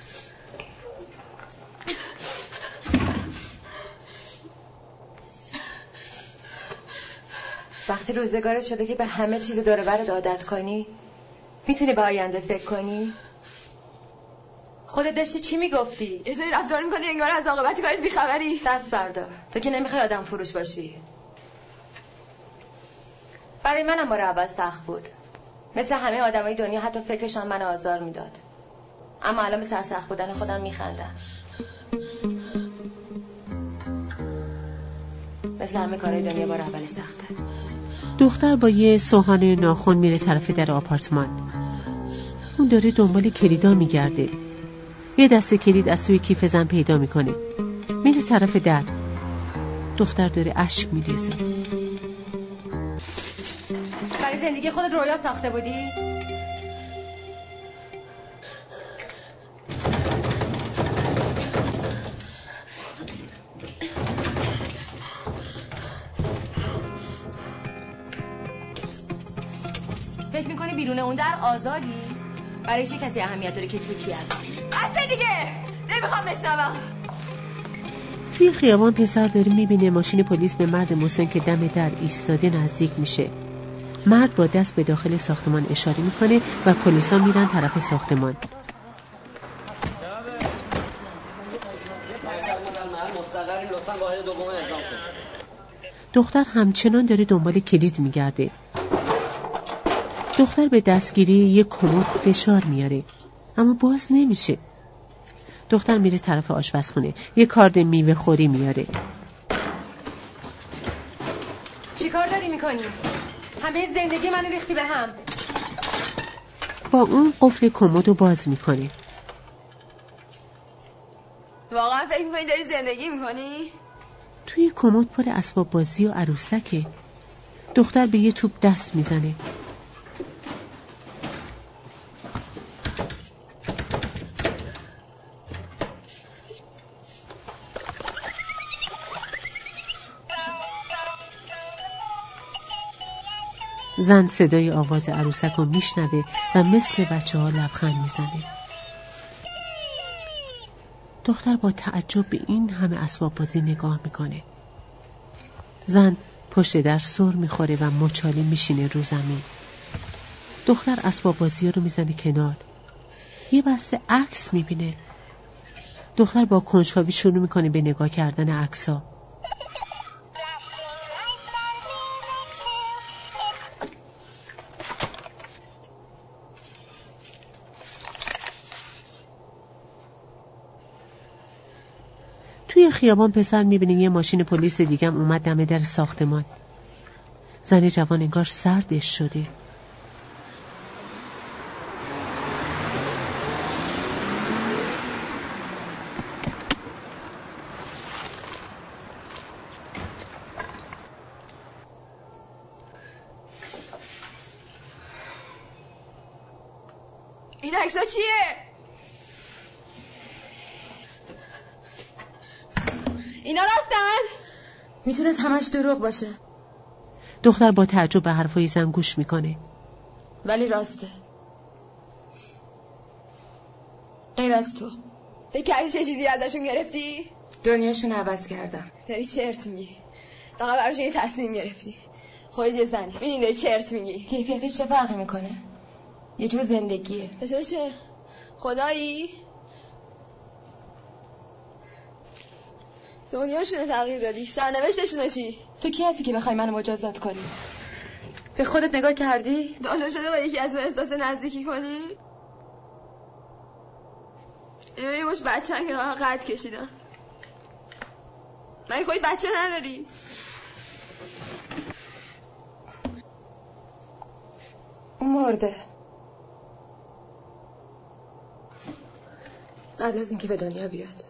وقتی روزگارت شده که به همه چیز دور و برت عادت کنی، میتونی به آینده فکر کنی؟ خودت داشتی چی میگفتی؟ یه جایی رفتار میکنی انگار از عاقبت کارت بیخبری. دست بردار. تو که نمیخوای آدم فروش باشی. برای منم بار اول سخت بود. مثل همه آدمای دنیا حتی فکرشان من آزار میداد. اما الان به سخت بودن خودم میخندم. مثل همه کارهای دنیا بار اول سخته. دختر با یه سوهان ناخن میره طرف در آپارتمان. اون داره دنبال کلیدا میگرده. یه دسته کلید از توی کیف زن پیدا میکنه. میره طرف در. دختر داره اشک میریزه. برای زندگی خودت رویا ساخته بودی؟ فکر میکنی بیرون اون در آزادی؟ برای چه کسی اهمیت داره که تو کی هستی؟ بسه دیگه، نمیخوام بشنوم. توی خیابان پسر داره میبینه ماشین پلیس به مرد مسن که دم در ایستاده نزدیک میشه. مرد با دست به داخل ساختمان اشاره میکنه و پلیسا میرن طرف ساختمان. دختر همچنان داره دنبال کلید میگرده. دختر به دستگیری یک کمد فشار میاره اما باز نمیشه. دختر میره طرف آشپزخونه، یک کارد میوه خوری میاره. چی کار داری میکنی؟ همه زندگی منو ریختی به هم. با اون قفل کمدو باز میکنه. واقعا فکر میکنی داری زندگی میکنی؟ توی کمد پر اسباب بازی و عروسکه. دختر به یه توپ دست میزنه. زن صدای آواز عروسک رو میشنوه و مثل بچه ها لبخند میزنه. دختر با تعجب به این همه اسباب بازی نگاه میکنه. زن پشت در سر میخوره و مچاله میشینه رو زمین. دختر اسباب بازی رو میزنه کنار. یه بسته عکس میبینه. دختر با کنجکاوی شروع میکنه به نگاه کردن عکس‌ها. توی خیابان پسر میبینه یه ماشین پلیس دیگه هم اومد دم در ساختمان. زن جوان انگار سردش شده. این عکس‌ها چیه؟ اینا راستن؟ میتونست همش دروغ باشه. دختر با تعجب به حرفای زن گوش میکنه. ولی راسته. غیر از تو. فکر کردی چه چیزی ازشون گرفتی؟ دنیاشون عوض کردم. داری چرت میگی. فقط براشون یه تصمیم گرفتی. خودت یه زنی. ببین داری چرت میگی. کیفیتش چه فرقی میکنه؟ یه جور زندگیه. تو چه؟ خدایی؟ دنیاشونو تغییر دادی. سرنوشتشونو چی؟ تو کی هستی که بخوای منو مجازات کنی؟ به خودت نگاه کردی؟ دانا شده با یکی از من احساس نزدیکی کنی؟ اینا یه مش بچه هم که راه قد کشیدن. من خودت بچه نداری؟ اون مرده قبل از اینکه به دنیا بیاد.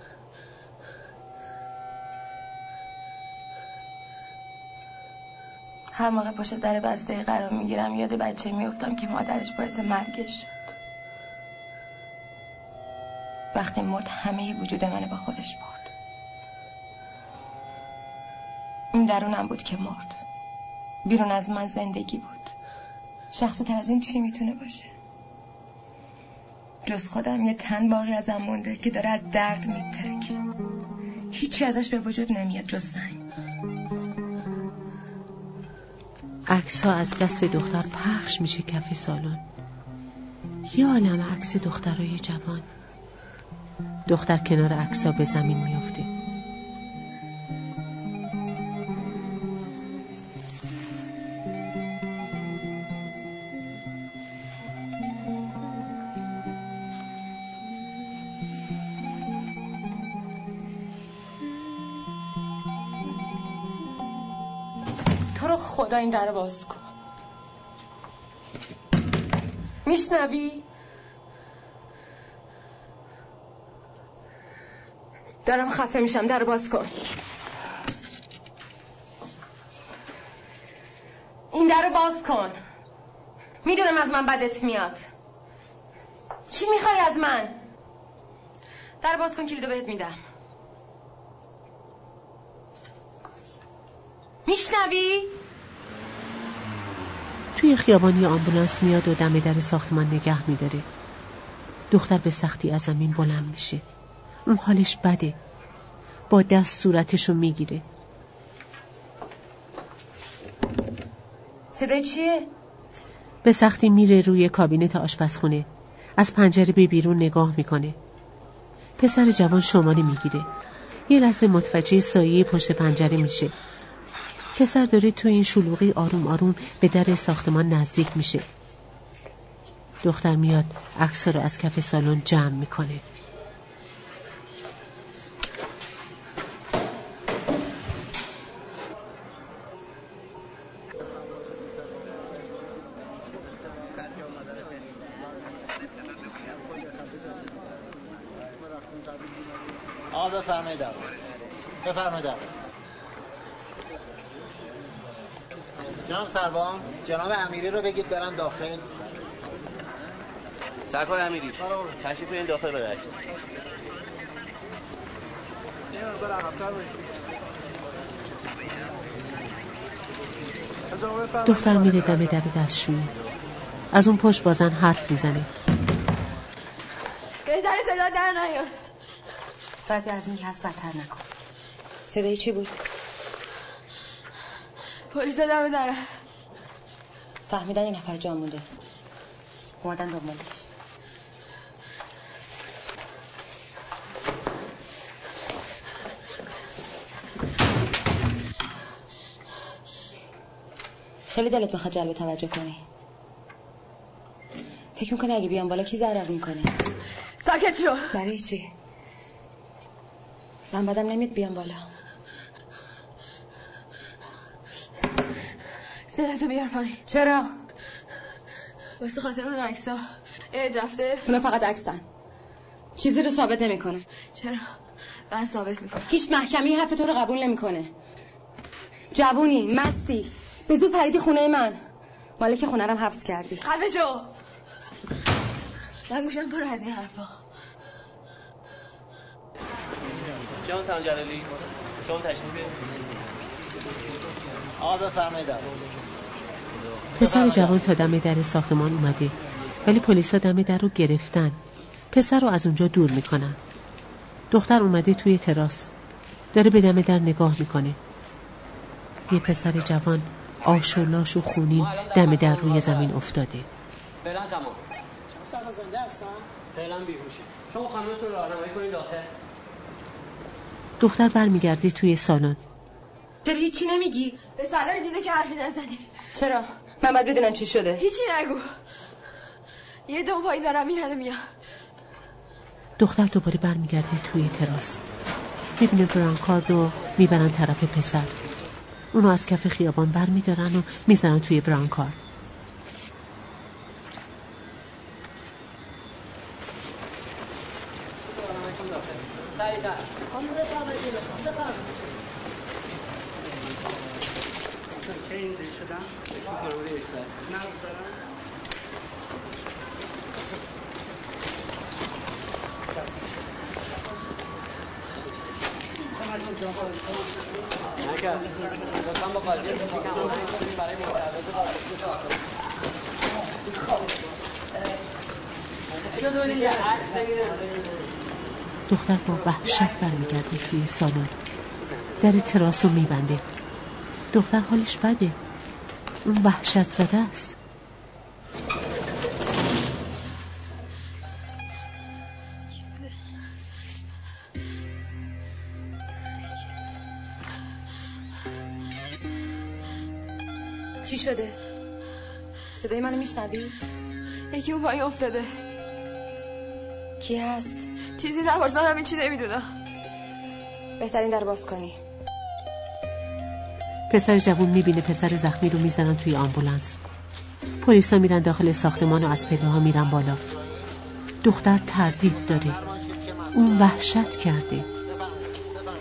هر موقع پشت در بسته قرار میگیرم یاد بچه میافتم که مادرش باعث مرگش شد. وقتی مرد همه وجود منو با خودش برد. این درونم بود که مرد. بیرون از من زندگی بود. شخصی تر از این چی میتونه باشه؟ جز خودم یه تن باقی ازم مونده که داره از درد میترکه. هیچی ازش به وجود نمیاد جز زنگ. عکس‌ها از دست دختر پخش میشه کف سالن. یه عالمه عکس دخترای جوان. دختر کنار عکس‌ها به زمین میافته. تو رو خدا این در باز کن. میشنوی؟ دارم خفه میشم، در باز کن. این در باز کن. میدونم از من بدت میاد. چی میخوای از من؟ در باز کن، کلیدو بهت میدم. میشنوی؟ توی خیابانی آمبولانس میاد و دم در ساختمان نگه میداره. دختر به سختی از زمین بلند میشه. اون حالش بده. با دست صورتشو میگیره. صدای چیه؟ به سختی میره روی کابینت آشپزخونه. از پنجره به بیرون نگاه میکنه. پسر جوان شماره میگیره. یه لحظه متوجه سایه پشت پنجره میشه. پسر داره تو این شلوغی آروم آروم به در ساختمان نزدیک میشه. دختر میاد عکس‌ها رو از کف سالن جمع میکنه. بفرمایید. جناب سروان، جناب امیری رو بگید برن داخل. سرکار امیری تشریف این داخل رو داشت. دختر میره دم در دستشویی. از اون پشت بازن حرف میزنه. بهتره صدا در نیاد. بعضی از این که هست بدتر نکن. صدای چی بود؟ پلیس دم داره. فهمیدن یه نفر جان مونده. اومدن دنبالش. خیلی دلت میخواد جلب توجه کنی. فکر میکنه اگه بیان بالا کی ضرر میکنه؟ ساکت شو. برای چی؟ من بدم نمیاد بیان بالا. صداتو بیار پایین. چرا؟ واسه خاطر اون عکس‌ها عید رفته. اونا فقط عکسن. چیزی رو ثابت نمیکنه. چرا؟ من ثابت میکنم. هیچ محکمه‌ای حرف تو رو قبول نمیکنه. جوونی، مستی، به زور پریدی خونه من. مالک خونه رم حبس کردی. خفه شو. من گوشم پر از این حرفا. جان سلام جلالی، شما تشریف بیارید. بفرمایید. پسر جوان تا دم در ساختمان اومده، ولی پلیسا دم در رو گرفتن. پسر رو از اونجا دور میکنن. دختر اومده توی تراس، داره به دم در نگاه میکنه. یه پسر جوان آش و لاش و خونین دم در روی زمین افتاده. فعلا تمام. شما زنده هستن؟ فعلا بیهوشه. شما خانمتون راهنمایی کنید داخل. دختر برمیگرده توی سالن. چرا هیچی نمیگی؟ به صلاح دیده که حرفی نزنیم. چرا؟ من باید بدونم چی شده. هیچی نگو. یه دو پایی دارم میرن و میان. دختر دوباره برمیگرده توی تراس. میبینه برانکارد رو میبرن طرف پسر. اونو از کف خیابان برمیدارن و میزنن توی برانکارد. دختر با وحشت برمیگرده توی سالن. در تراس رو میبنده. دختر حالش بده. اون وحشت زده است. چی شده؟ صدای منو میشنوی؟ یکی اون پایین افتاده. کی هست؟ چیزی نپرس، من همین چی نمیدونم. بهترین در باز کنی. پسر جوون میبینه پسر زخمی رو میزنن توی آمبولانس. پلیسا میرن داخل ساختمان و از پله ها میرن بالا. دختر تردید داره. اون وحشت کرده.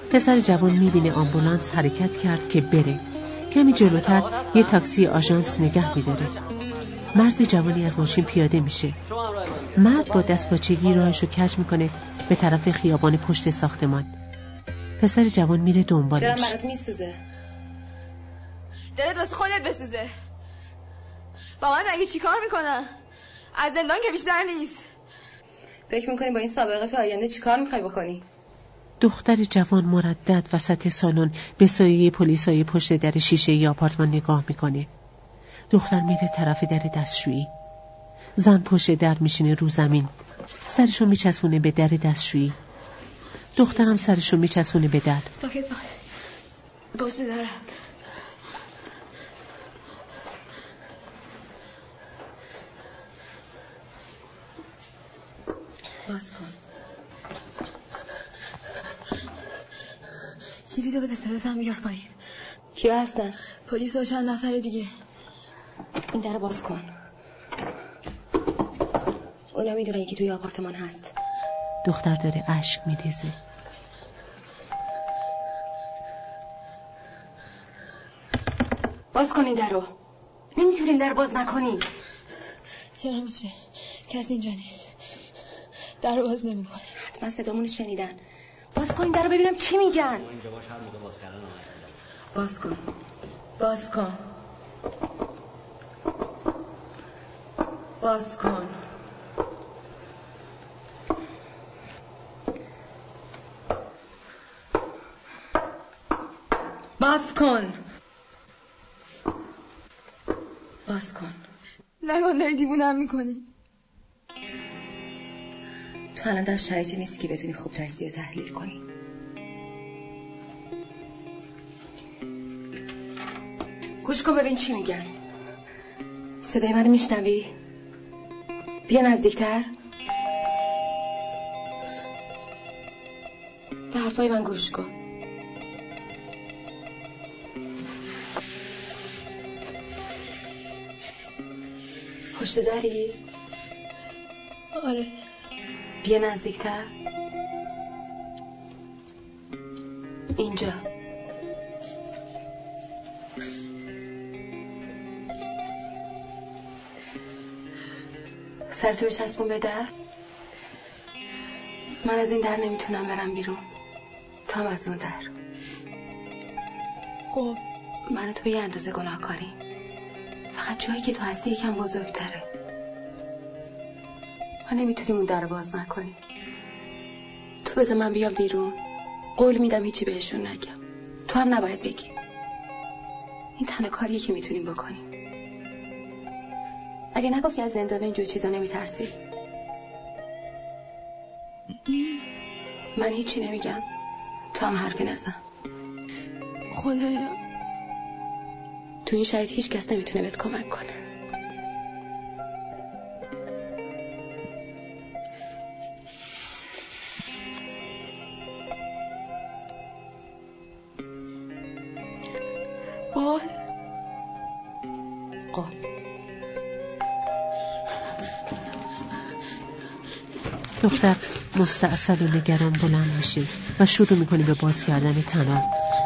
پسر جوان میبینه آمبولانس حرکت کرد که بره. کمی جلوتر یه تاکسی آژانس نگه میداره. مرد جوانی از ماشین پیاده میشه. مرد با دستپاچگی راهشو کج میکنه به طرف خیابان پشت ساختمان. پسر جوان میره دنبالش. دلم برات میسوزه. دلت واسه خودت بسوزه. با من مگه چی کار میکنن؟ از زندان که بیشتر نیست. فکر میکنی با این سابقه تو آینده چی کار میخوای بکنی؟ دختر جوان مردد وسط سالن به سایه پلیسای پشت در شیشه آپارتمان نگاه میکنه. دختر میره طرف در دستشویی. زن پشت در میشینه رو زمین. سرشو میچسبونه به در دستشویی. دخترم سرشو میچسبونه به در. ساکت باش. پشت درم. باز کن. کلیدو بده سرتم بیار پایین. کیا هستن؟ پلیس و چند نفر دیگه. این در باز کن. اونا میدونن یکی توی آپارتمان هست. دختر داره اشک میریزه. باز کن این در رو. نمیتونی این در باز نکنی. چرا میشه؟ کسی اینجا نیست. در رو باز نمیکنه. حتما صدامونو شنیدن. باز کن این در رو ببینم چی میگن. اینجا باش هر موقع باز کردن باز کن. باز کن. باز کن. باز کن. باز کن. نگون داری دیوونم میکنی. تو الان در شرایطی نیستی که بتونی خوب تجزیه و تحلیل کنی. گوش کن ببین چی میگن. صدای منو میشنوی؟ بیا نزدیکتر. به حرفای من گوش کن. پشت دری؟ آره. بیا نزدیکتر. اینجا. سرتو بچسبون به در. من از این در نمیتونم برم بیرون. تو هم از اون در. خب من و تو یه اندازه گناهکاری. فقط جایی که تو هستی یکم بزرگتره. ما نمیتونیم اون در رو باز نکنیم. تو بذار من بیام بیرون. قول میدم هیچی بهشون نگم. تو هم نباید بگی. این تنها کاریه که میتونیم بکنیم. اگه نگفتی از زندان اینجور چیزا نمیترسی؟ من هیچی نمیگم. تو هم حرفی نزن. خدایا تو این شرایط هیچ کس نمیتونه بهت کمک کنه. قول. دختر مستعصل و نگران بلند میشه و شروع میکنه به باز کردن تناب.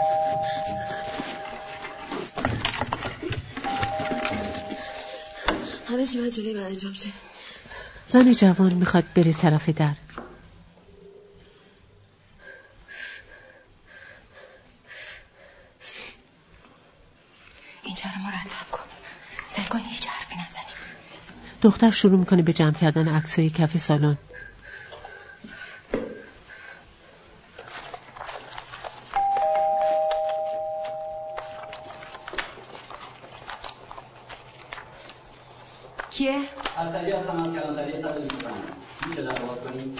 همه چی باید جلوی من انجام شه. زن جوان میخواد بره طرف در. اینجا رو مرتب کن. سعی کن هیچ حرفی نزنی. دختر شروع میکنه به جمع کردن عکسای کف سالن. کیه؟ اصلی هستم از کلانتری 125. میشه در باز کنیم؟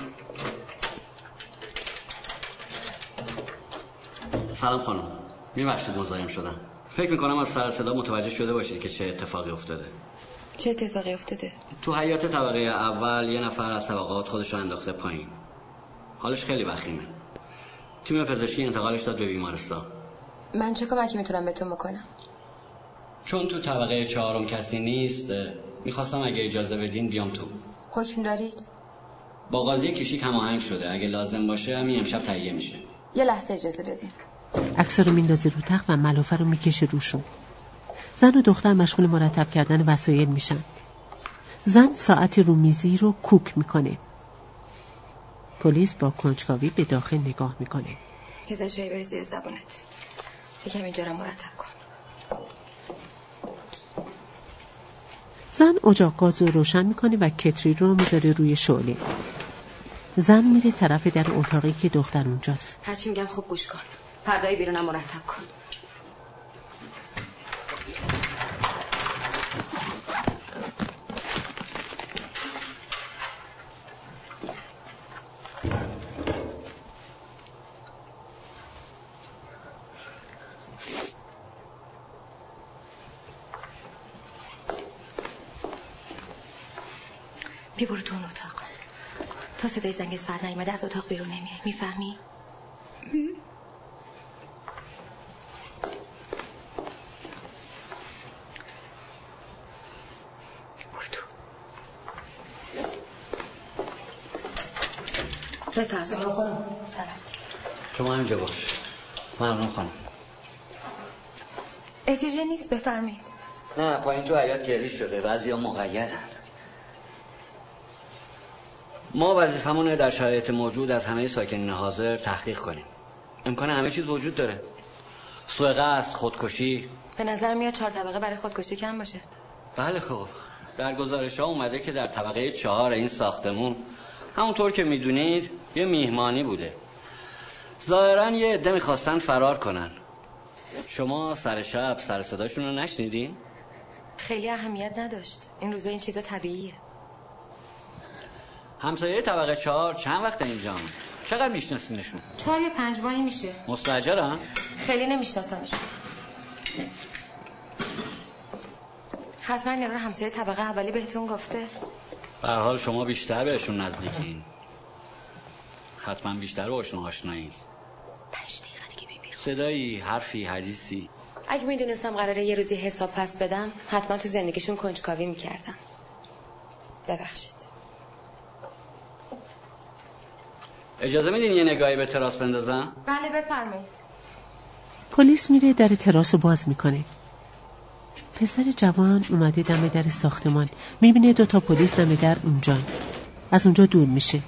سلام خانم. میبخشید مزاحم شدم. فکر میکنم از سر صدا متوجه شده باشید که چه اتفاقی افتاده. چه اتفاقی افتاده؟ تو حیاط طبقه اول یه نفر از طبقات خودش رو انداخته پایین. حالش خیلی وخیمه. تیم پزشکی انتقالش داد به بیمارستان. من چه کمکی میتونم بهتون بکنم؟ چون تو طبقه 4 کسی نیست، میخواستم اگه اجازه بدین بیام تو. حکم دارید؟ با قاضی کشیک هماهنگ شده. اگه لازم باشه همین امشب تهیه میشه. یه لحظه اجازه بدین. عکس رو میندازه رو تخت و ملافه رو میکشه روشون. زن و دختر مشغول مرتب کردن وسایل میشن. زن ساعت رو میزی رو کوک میکنه. پلیس با کنجکاوی به داخل نگاه میکنه. یه ذره جایی بری زیر زبونت. یکم اینجا رو مرتب کن. زن اجاق گاز رو روشن میکنه و کتری رو میذاره روی شعله. زن میره طرف در اتاقی که دختر اونجاست. هرچی میگم خوب گوش کن. پردای بیرونم مرتب کن. بی برو تو اون اتاق. تا صدای زنگ ساعت نیومده از اتاق بیرون نمیای. میفهمی؟ برو تو. بفرمایید. سلام. شما همینجا باش. ممنون خانم. احتیاجی نیست، بفرمایید. نه پایین تو حیاط گلی شده، بعضیا مقیدن. ما وظیفمونه در شرایط موجود از همه ساکنین حاضر تحقیق کنیم. امکان همه چیز وجود داره. سوء قصد، خودکشی. به نظر میاد 4 طبقه برای خودکشی کم باشه. بله خب. در گزارش‌ها اومده که در طبقه 4 این ساختمون همونطور که میدونید یه میهمانی بوده. ظاهراً یه عده میخواستن فرار کنن. شما سر شب سر صداشون رو نشنیدین؟ خیلی اهمیت نداشت. این روزا این چیزا طبیعیه. همسایه طبقه 4 چند وقت اینجا؟ چقدر میشناسینشون؟ 4 یا 5 ماهی میشه. مستاجرن؟ خیلی نمیشناسمشون. حتما یارو همسایه طبقه اولی بهتون گفته. به هر حال شما بیشتر بهشون نزدیکین. حتما بیشتر باشون آشنایین. 5 دقیقه دیگه میبینم. صدایی، حرفی، حدیثی. اگه میدونستم قراره یه روزی حساب پس بدم حتما تو زندگیشون کنجکاوی میکردم. ببخشید. اجازه میدین یه نگاهی به تراس بندازم؟ بله بفرمایید. پلیس میره در تراس رو باز میکنه. پسر جوان اومده دم در ساختمان. میبینه 2 تا پلیس دم در اونجا. از اونجا دور میشه.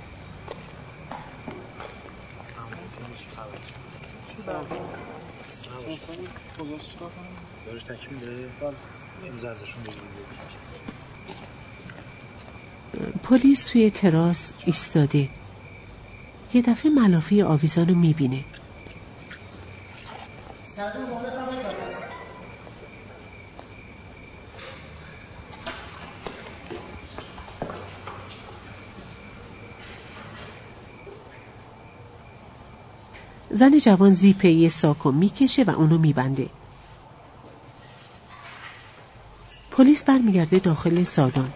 پلیس توی تراس ایستاده. یه دفعه ملافه آویزان رو میبینه. زن جوان زیپ یه ساکو میکشه و اونو میبنده. پلیس برمیگرده داخل سالن.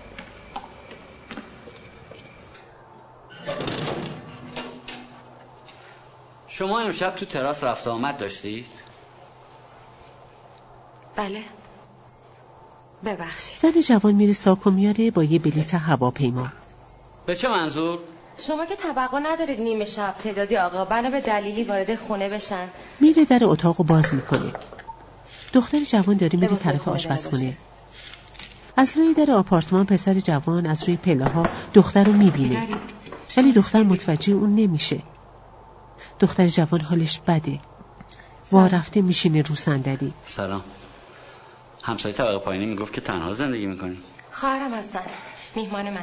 شما امشب تو تراس رفت آمد داشتی؟ بله. ببخشید. زن جوان میره ساکو میاره با یه بلیط هواپیما. به چه منظور؟ شما که توقع ندارید نیمه شب تعدادی آقا بنا به دلیلی وارد خونه بشن. میره در اتاقو باز میکنه. دختر جوان داره میره طرف آشپزخونه. از روی در آپارتمان پسر جوان از روی پله ها دختر رو میبینه. ولی دختر متوجه اون نمیشه. دختر جوان حالش بده. رفته میشینه رو صندلی. سلام. همسایه طبقه پایینی میگفت که تنها زندگی میکنی؟ خواهرم هستن. میهمان منن.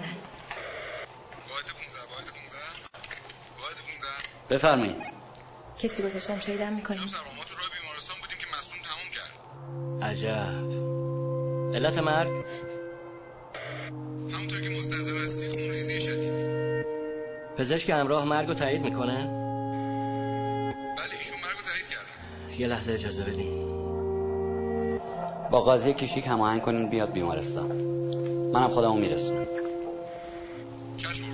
بفرمایید. کسی گذاشتم چایی دم میکنیم. ما تو راه بیمارستان بودیم که مصدوم تموم کرد. عجب. علت مرگ؟ همونطور که مستحضر هستی خونریزی شدید. پزشک همراه مرگ رو تایید میکنه؟ بله ایشون مرگ رو تایید کردن. یه لحظه اجازه بدین. با قاضی کشیک هماهنگ کنین بیاد بیمارستان. منم خودمو میرسونم. چشم.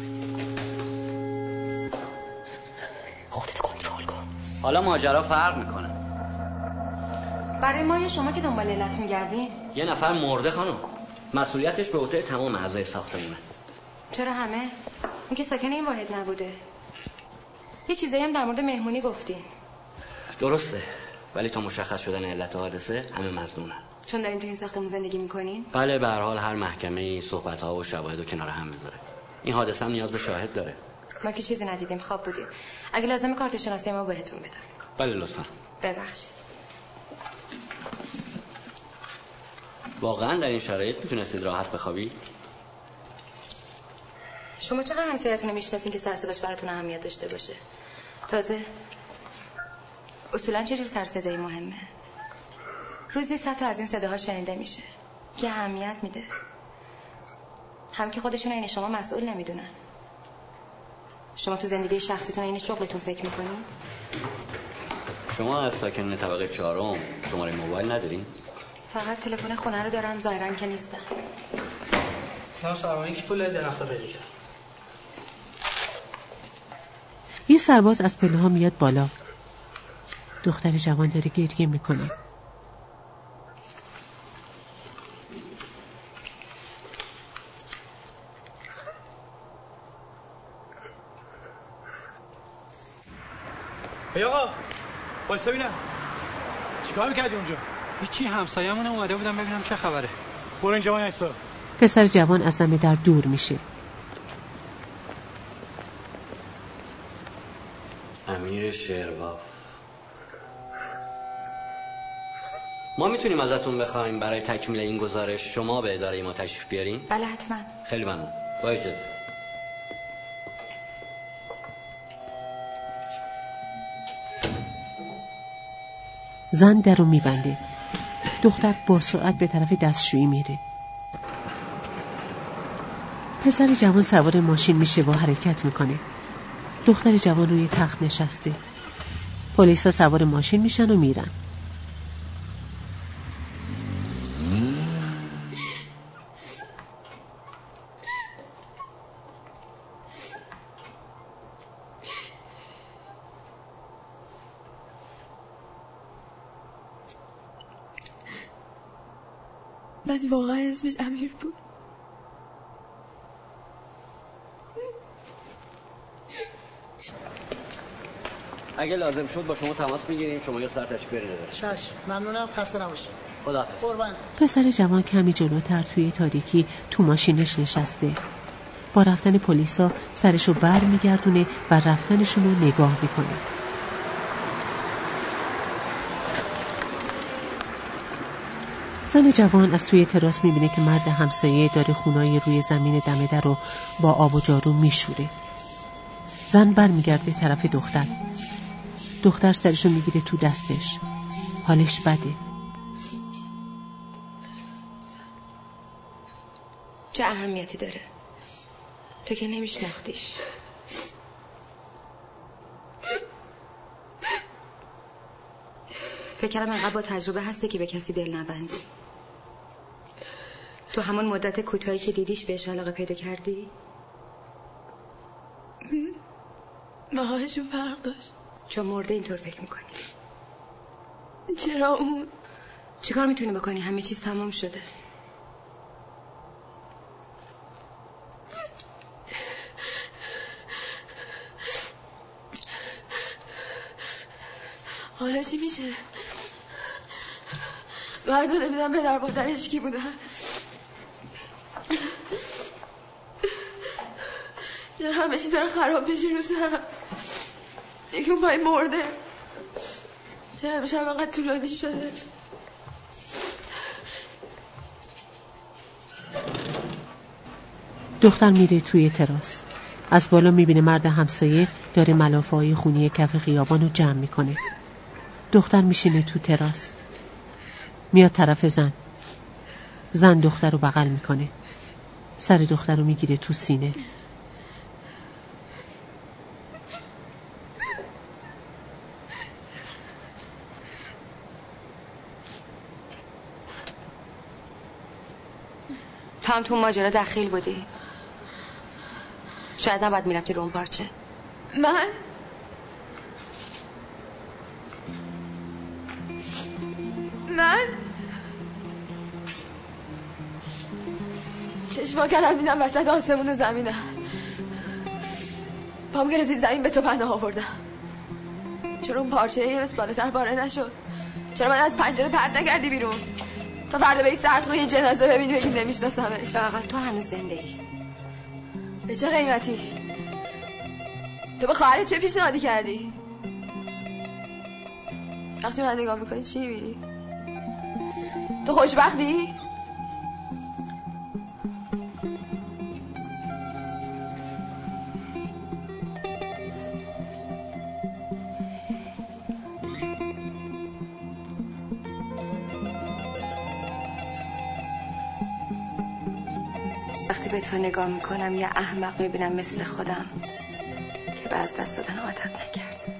خودت کنترل کن. حالا ماجرا فرق میکنه. برای ما یا شما که دنبال علت میگردین؟ یه نفر مرده خانم. مسئولیتش به عهده تمام اعضای ساختمونه. چرا همه؟ اون که ساکن این واحد نبوده. یه چیزایی هم در مورد مهمونی گفتین. درسته، ولی تا مشخص شدن علت حادثه همه مظنونن. چون دارین تو این ساختمون زندگی میکنین؟ بله، به هر حال هر محکمه‌ای صحبت‌ها و شواهد رو کنار هم میذاره. این حادثه هم نیاز به شاهد داره. ما که چیزی ندیدیم، خواب بودیم. اگه لازمه کارت شناسی ما بهتون بدم. بله لطفا. ببخشید. واقعا در این شرایط میتونستید راحت بخوابید؟ شما چقدر همسایه‌تون رو میشناسین که سر صداش براتون اهمیت داشته باشه؟ تازه اصولا چه جور سر صدایی مهمه؟ روزی 100 تا از این صداها شنیده میشه که اهمیت میده. هم که خودشون این شما مسئول نمیدونن. شما تو زندگی شخصیتون این شغلتون فکر میکنید؟ شما از ساکنان طبقه 4 شماره موبایل ندارین؟ فقط تلفن خونه رو دارم، ظاهرا که نیستم. جناب سربان کی پول درخت پیدا کرد؟ یه سرباز از پله ها میاد بالا. دختر جوان داره گریه میکنه. ای آقا وایسا ببینم چیکار میکردی اونجا؟ هیچی، همسایه‌مون اومده بودم ببینم چه خبره. برو اینجا وایسا. پسر جوان از دم در دور میشه. امیر شیرواف، ما میتونیم ازتون بخوایم برای تکمیل این گزارش شما به اداره ما تشریف بیارین؟ بله حتما. خیلی ممنون. با اجازه. زن در رو میبنده. دختر با سرعت به طرف دستشویی میره. پسر جوان سوار ماشین میشه و حرکت میکنه. دختر جوان روی تخت نشسته. پلیسا سوار ماشین میشن و میرن. بعد واقعا اسمش امیر بود. اگه لازم شد با شما تماس میگیریم، شما یه سر تشریف برید. چشم، ممنونم، خسته نباشید. خداحافظ. قربان. پسر جوان کمی جلوتر توی تاریکی تو ماشینش نشسته. با رفتن پلیسا سرشو بر میگردونه و رفتنشون رو نگاه میکنه. زن جوان از توی تراس میبینه که مرد همسایه داره خونای روی زمین دم در رو با آب و جارو میشوره. زن بر میگرده طرف دختر. دختر سرشو میگیره تو دستش. حالش بده. چه اهمیتی داره؟ تو که نمیشناختیش. فکرم انقدر با تجربه هستی که به کسی دل نبندی. تو همون مدت کوتاهی که دیدیش بهش علاقه پیدا کردی؟ باهاشون فرق داشت. چون مرده اینطور فکر میکنی. چرا اون؟ چیکار میتونی بکنی؟ همه چیز تمام شده. حالا چی میشه؟ بعد نمیدونم به در مادرش کی بودن. چرا همه چی داره خراب میشه رو سرم. یکی اون پای مرده. چرا همیشه هم انقدر طولانی شده. دختر میره توی تراس. از بالا میبینه مرد همسایه داره ملافه های خونی کف خیابان رو جمع میکنه. دختر میشینه تو تراس. میاد طرف زن. زن دختر رو بغل میکنه. سر دختر رو میگیره تو سینه. تو هم تو ماجرا دخیل بودی. شاید نباید میرفتی رو اون پارچه. من چشما کردم دیدم وسط آسمون و زمینم. پام گرزید زمین به تو پناه آوردم. چرا اون پارچه یه بس بالاتر باره نشد؟ چرا من از پنجره پرت نکردی بیرون؟ تا فردا بری سرطمه یه جنازه ببینی بگی نمیشناسمش. فقط تو هنوز زنده ای. به چه قیمتی؟ تو به خواهرت چه پیشنهادی کردی؟ وقتی من نگاه میکنی چی میبینی؟ تو خوشبختی؟ وقتی به تو نگاه میکنم یه احمق میبینم مثل خودم که به از دست دادن عادت نکرده.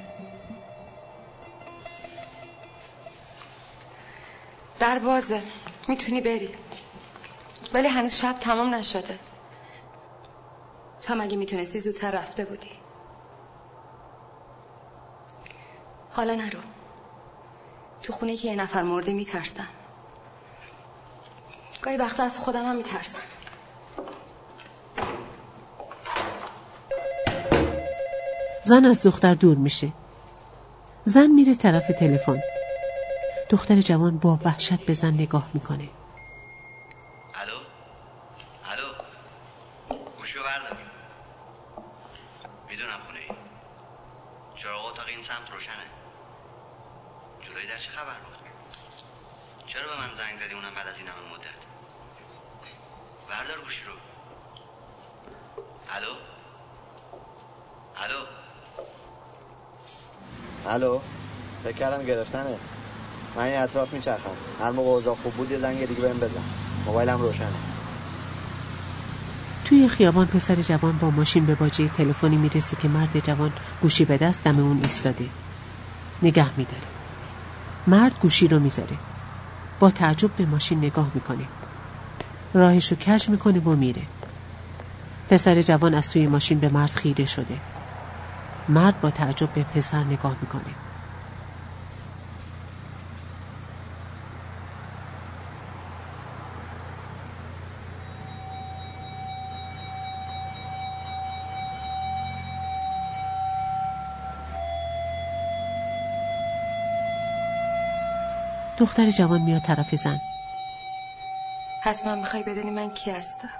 در بازه، میتونی بری، ولی هنوز شب تمام نشده. تا مگه میتونستی زودتر رفته بودی. حالا نرو. تو خونه که یه نفر مرده میترسم. گاهی وقتا از خودم هم میترسم. زن از دختر دور میشه. زن میره طرف تلفن. دختر جوان با وحشت به زن نگاه میکنه. الو گوشیو بردار. میدونم خونه ای. چراغ اتاق این سمت روشنه. جلوی در چه خبر بود؟ چرا به من زنگ زدی اونم بعد از این همه مدت؟ بردار گوشی رو. الو فکر کردم گرفتنت. من این اطراف میچرخم، هر موقع اوضاع خوب بود یه زنگ دیگه بهم بزن، موبایلم روشنه. توی خیابان پسر جوان با ماشین به باجه تلفنی میرسه که مرد جوان گوشی به دست دم اون ایستاده. نگه میداره. مرد گوشی رو میذاره. با تعجب به ماشین نگاه میکنه. راهشو کج میکنه و میره. پسر جوان از توی ماشین به مرد خیره شده. مرد با تعجب به پسر نگاه میکنه. دختر جوان میاد طرف زن. حتما میخوای بدونی من کی هستم.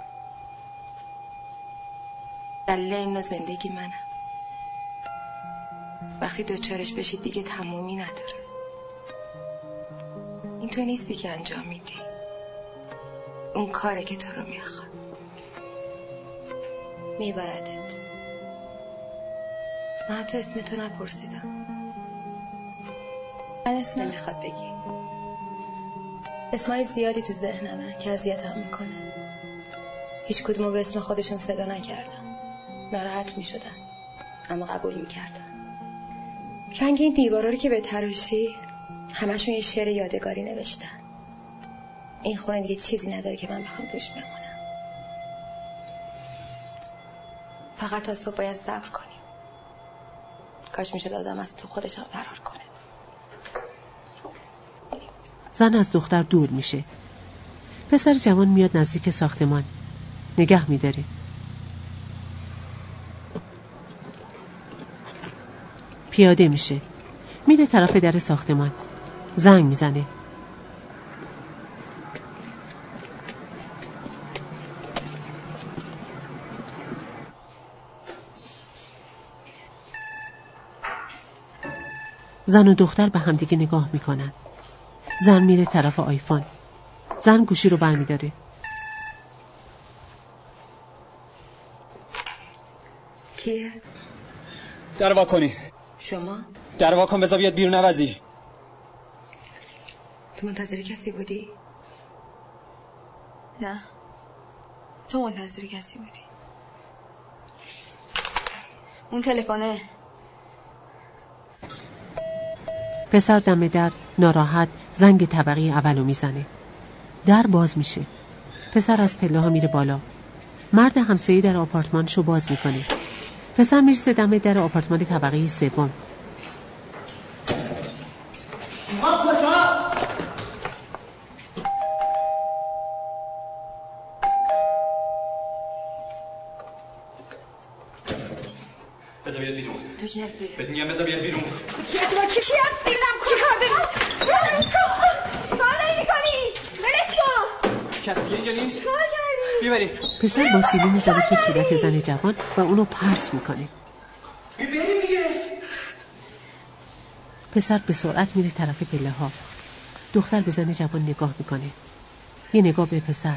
دلیل این نوع زندگی منم. وقتی دوچارش بشی دیگه تمومی نداره. این تو نیستی که انجام میدی. اون کاره که تو رو میخواد. میبردت. من حتی اسم تو نپرسیدم. من اسم نمیخواد بگی. اسمای زیادی تو ذهنمه که اذیتم میکنه. هیچ کدومو به اسم خودشون صدا نکردم. ناراحت میشدن اما قبول میکردن. رنگ این دیوارا رو که به تراشی همشون یه شعر یادگاری نوشتن. این خونه دیگه چیزی نداره که من بخوام توش بمونم. فقط تا صبح باید صبر کنیم. کاش میشد آدم از تو خودشم فرار کنه. زن از دختر دور میشه. پسر جوان میاد نزدیک ساختمان. نگه میداره. پیاده میشه. میره طرف در ساختمان. زنگ میزنه. زن و دختر به همدیگه نگاه میکنن. زن میره طرف آیفون. زن گوشی رو برمیداره. کیه؟ در وا کنید. شما؟ در وا کن بذار بیاد بیرون عوضی. تو منتظر کسی بودی؟ نه. تو منتظر کسی بودی. اون تلفنه. پسر دم در ناراحت زنگ طبقه اولو میزنه. در باز میشه. پسر از پله ها میره بالا. مرد همسایه در آپارتمانشو باز میکنه. پسر میرسه دم در آپارتمان طبقه سوم. بذار بیاد بیرون. تو کی هستی؟ بهت میگم بذار بیاد بیرون. کی هستی؟ چی کار داری؟ چیکار داری میکنی؟ ولش کن. کسی اینجا نیست؟ چیکار کردی؟ ببرید. پسر با سیلی میزنه تو صورت زن جوان و اونو پرت میکنه. بریم دیگه. پسر به سرعت میره طرف پله ها. دختر به زن جوان نگاه میکنه. یه نگاه به پسر.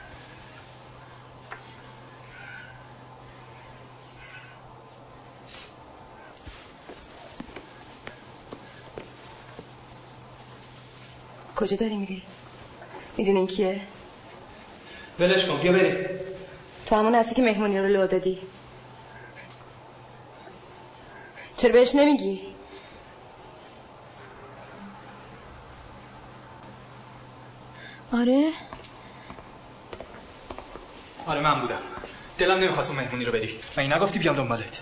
کجا داری میری؟ میدونی این کیه؟ ولش کن بیا بریم. تو همون هستی که مهمونی رو لو دادی. چرا بهش نمیگی؟ آره من بودم. دلم نمیخواست اون مهمونی رو بری. من نگفتی بیام دنبالت.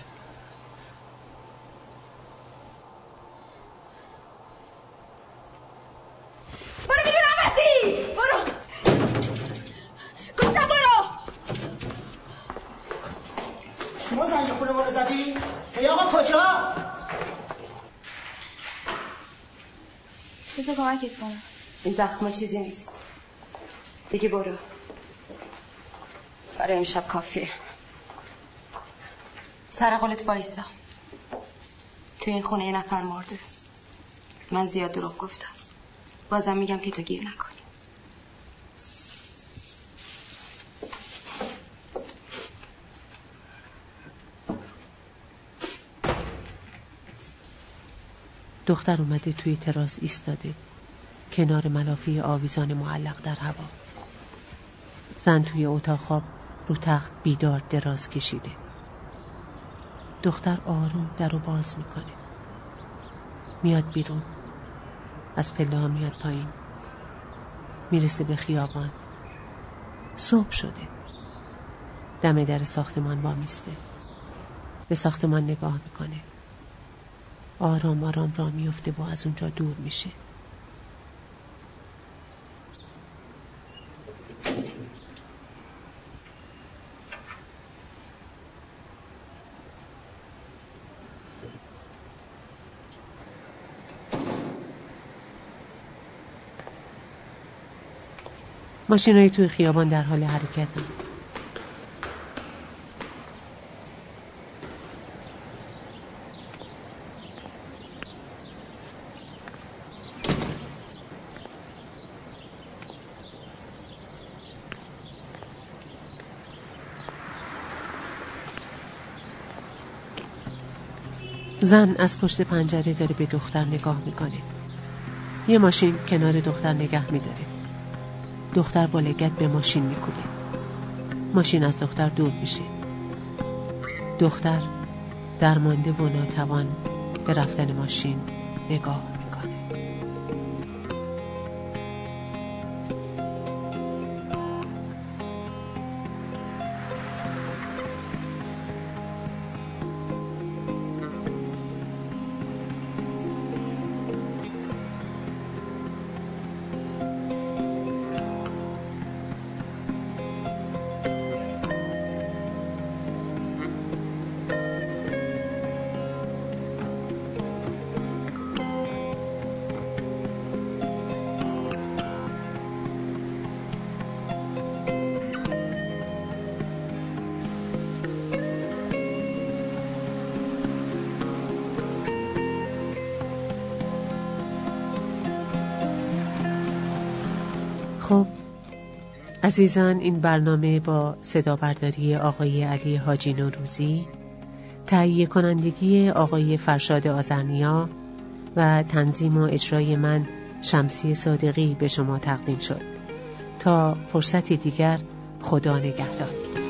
شما زنگ خونه ما رو زدی؟ هی آقا کجا؟ بذار کمکت کنم. این زخمه چیزی نیست. دیگه برو. برای امشب کافیه. سر قولت وایسا. توی این خونه یه نفر مرده. من زیاد دروغ گفتم. بازم میگم که تو گیر نکنی. دختر اومده توی تراس ایستاده کنار ملافه آویزان معلق در هوا. زن توی اتاق خواب رو تخت بیدار دراز کشیده. دختر آروم درو باز میکنه. میاد بیرون. از پله ها میاد پایین. میرسه به خیابان. صبح شده. دم در ساختمان وامیسته. به ساختمان نگاه میکنه. آرام آرام راه میفته و از اونجا دور میشه. ماشینای توی خیابان در حال حرکتن. زن از پشت پنجره داره به دختر نگاه میکنه. یه ماشین کنار دختر نگه میداره. دختر با لگد به ماشین میکوبه. ماشین از دختر دور میشه. دختر درمانده و ناتوان به رفتن ماشین نگاه میکنه. خب عزیزان، این برنامه با صدا برداری آقای علی حاجی نوروزی، تهیه کنندگی آقای فرشاد آذرنیا و تنظیم و اجرای من شمسی صادقی به شما تقدیم شد. تا فرصتی دیگر، خدا نگهدار.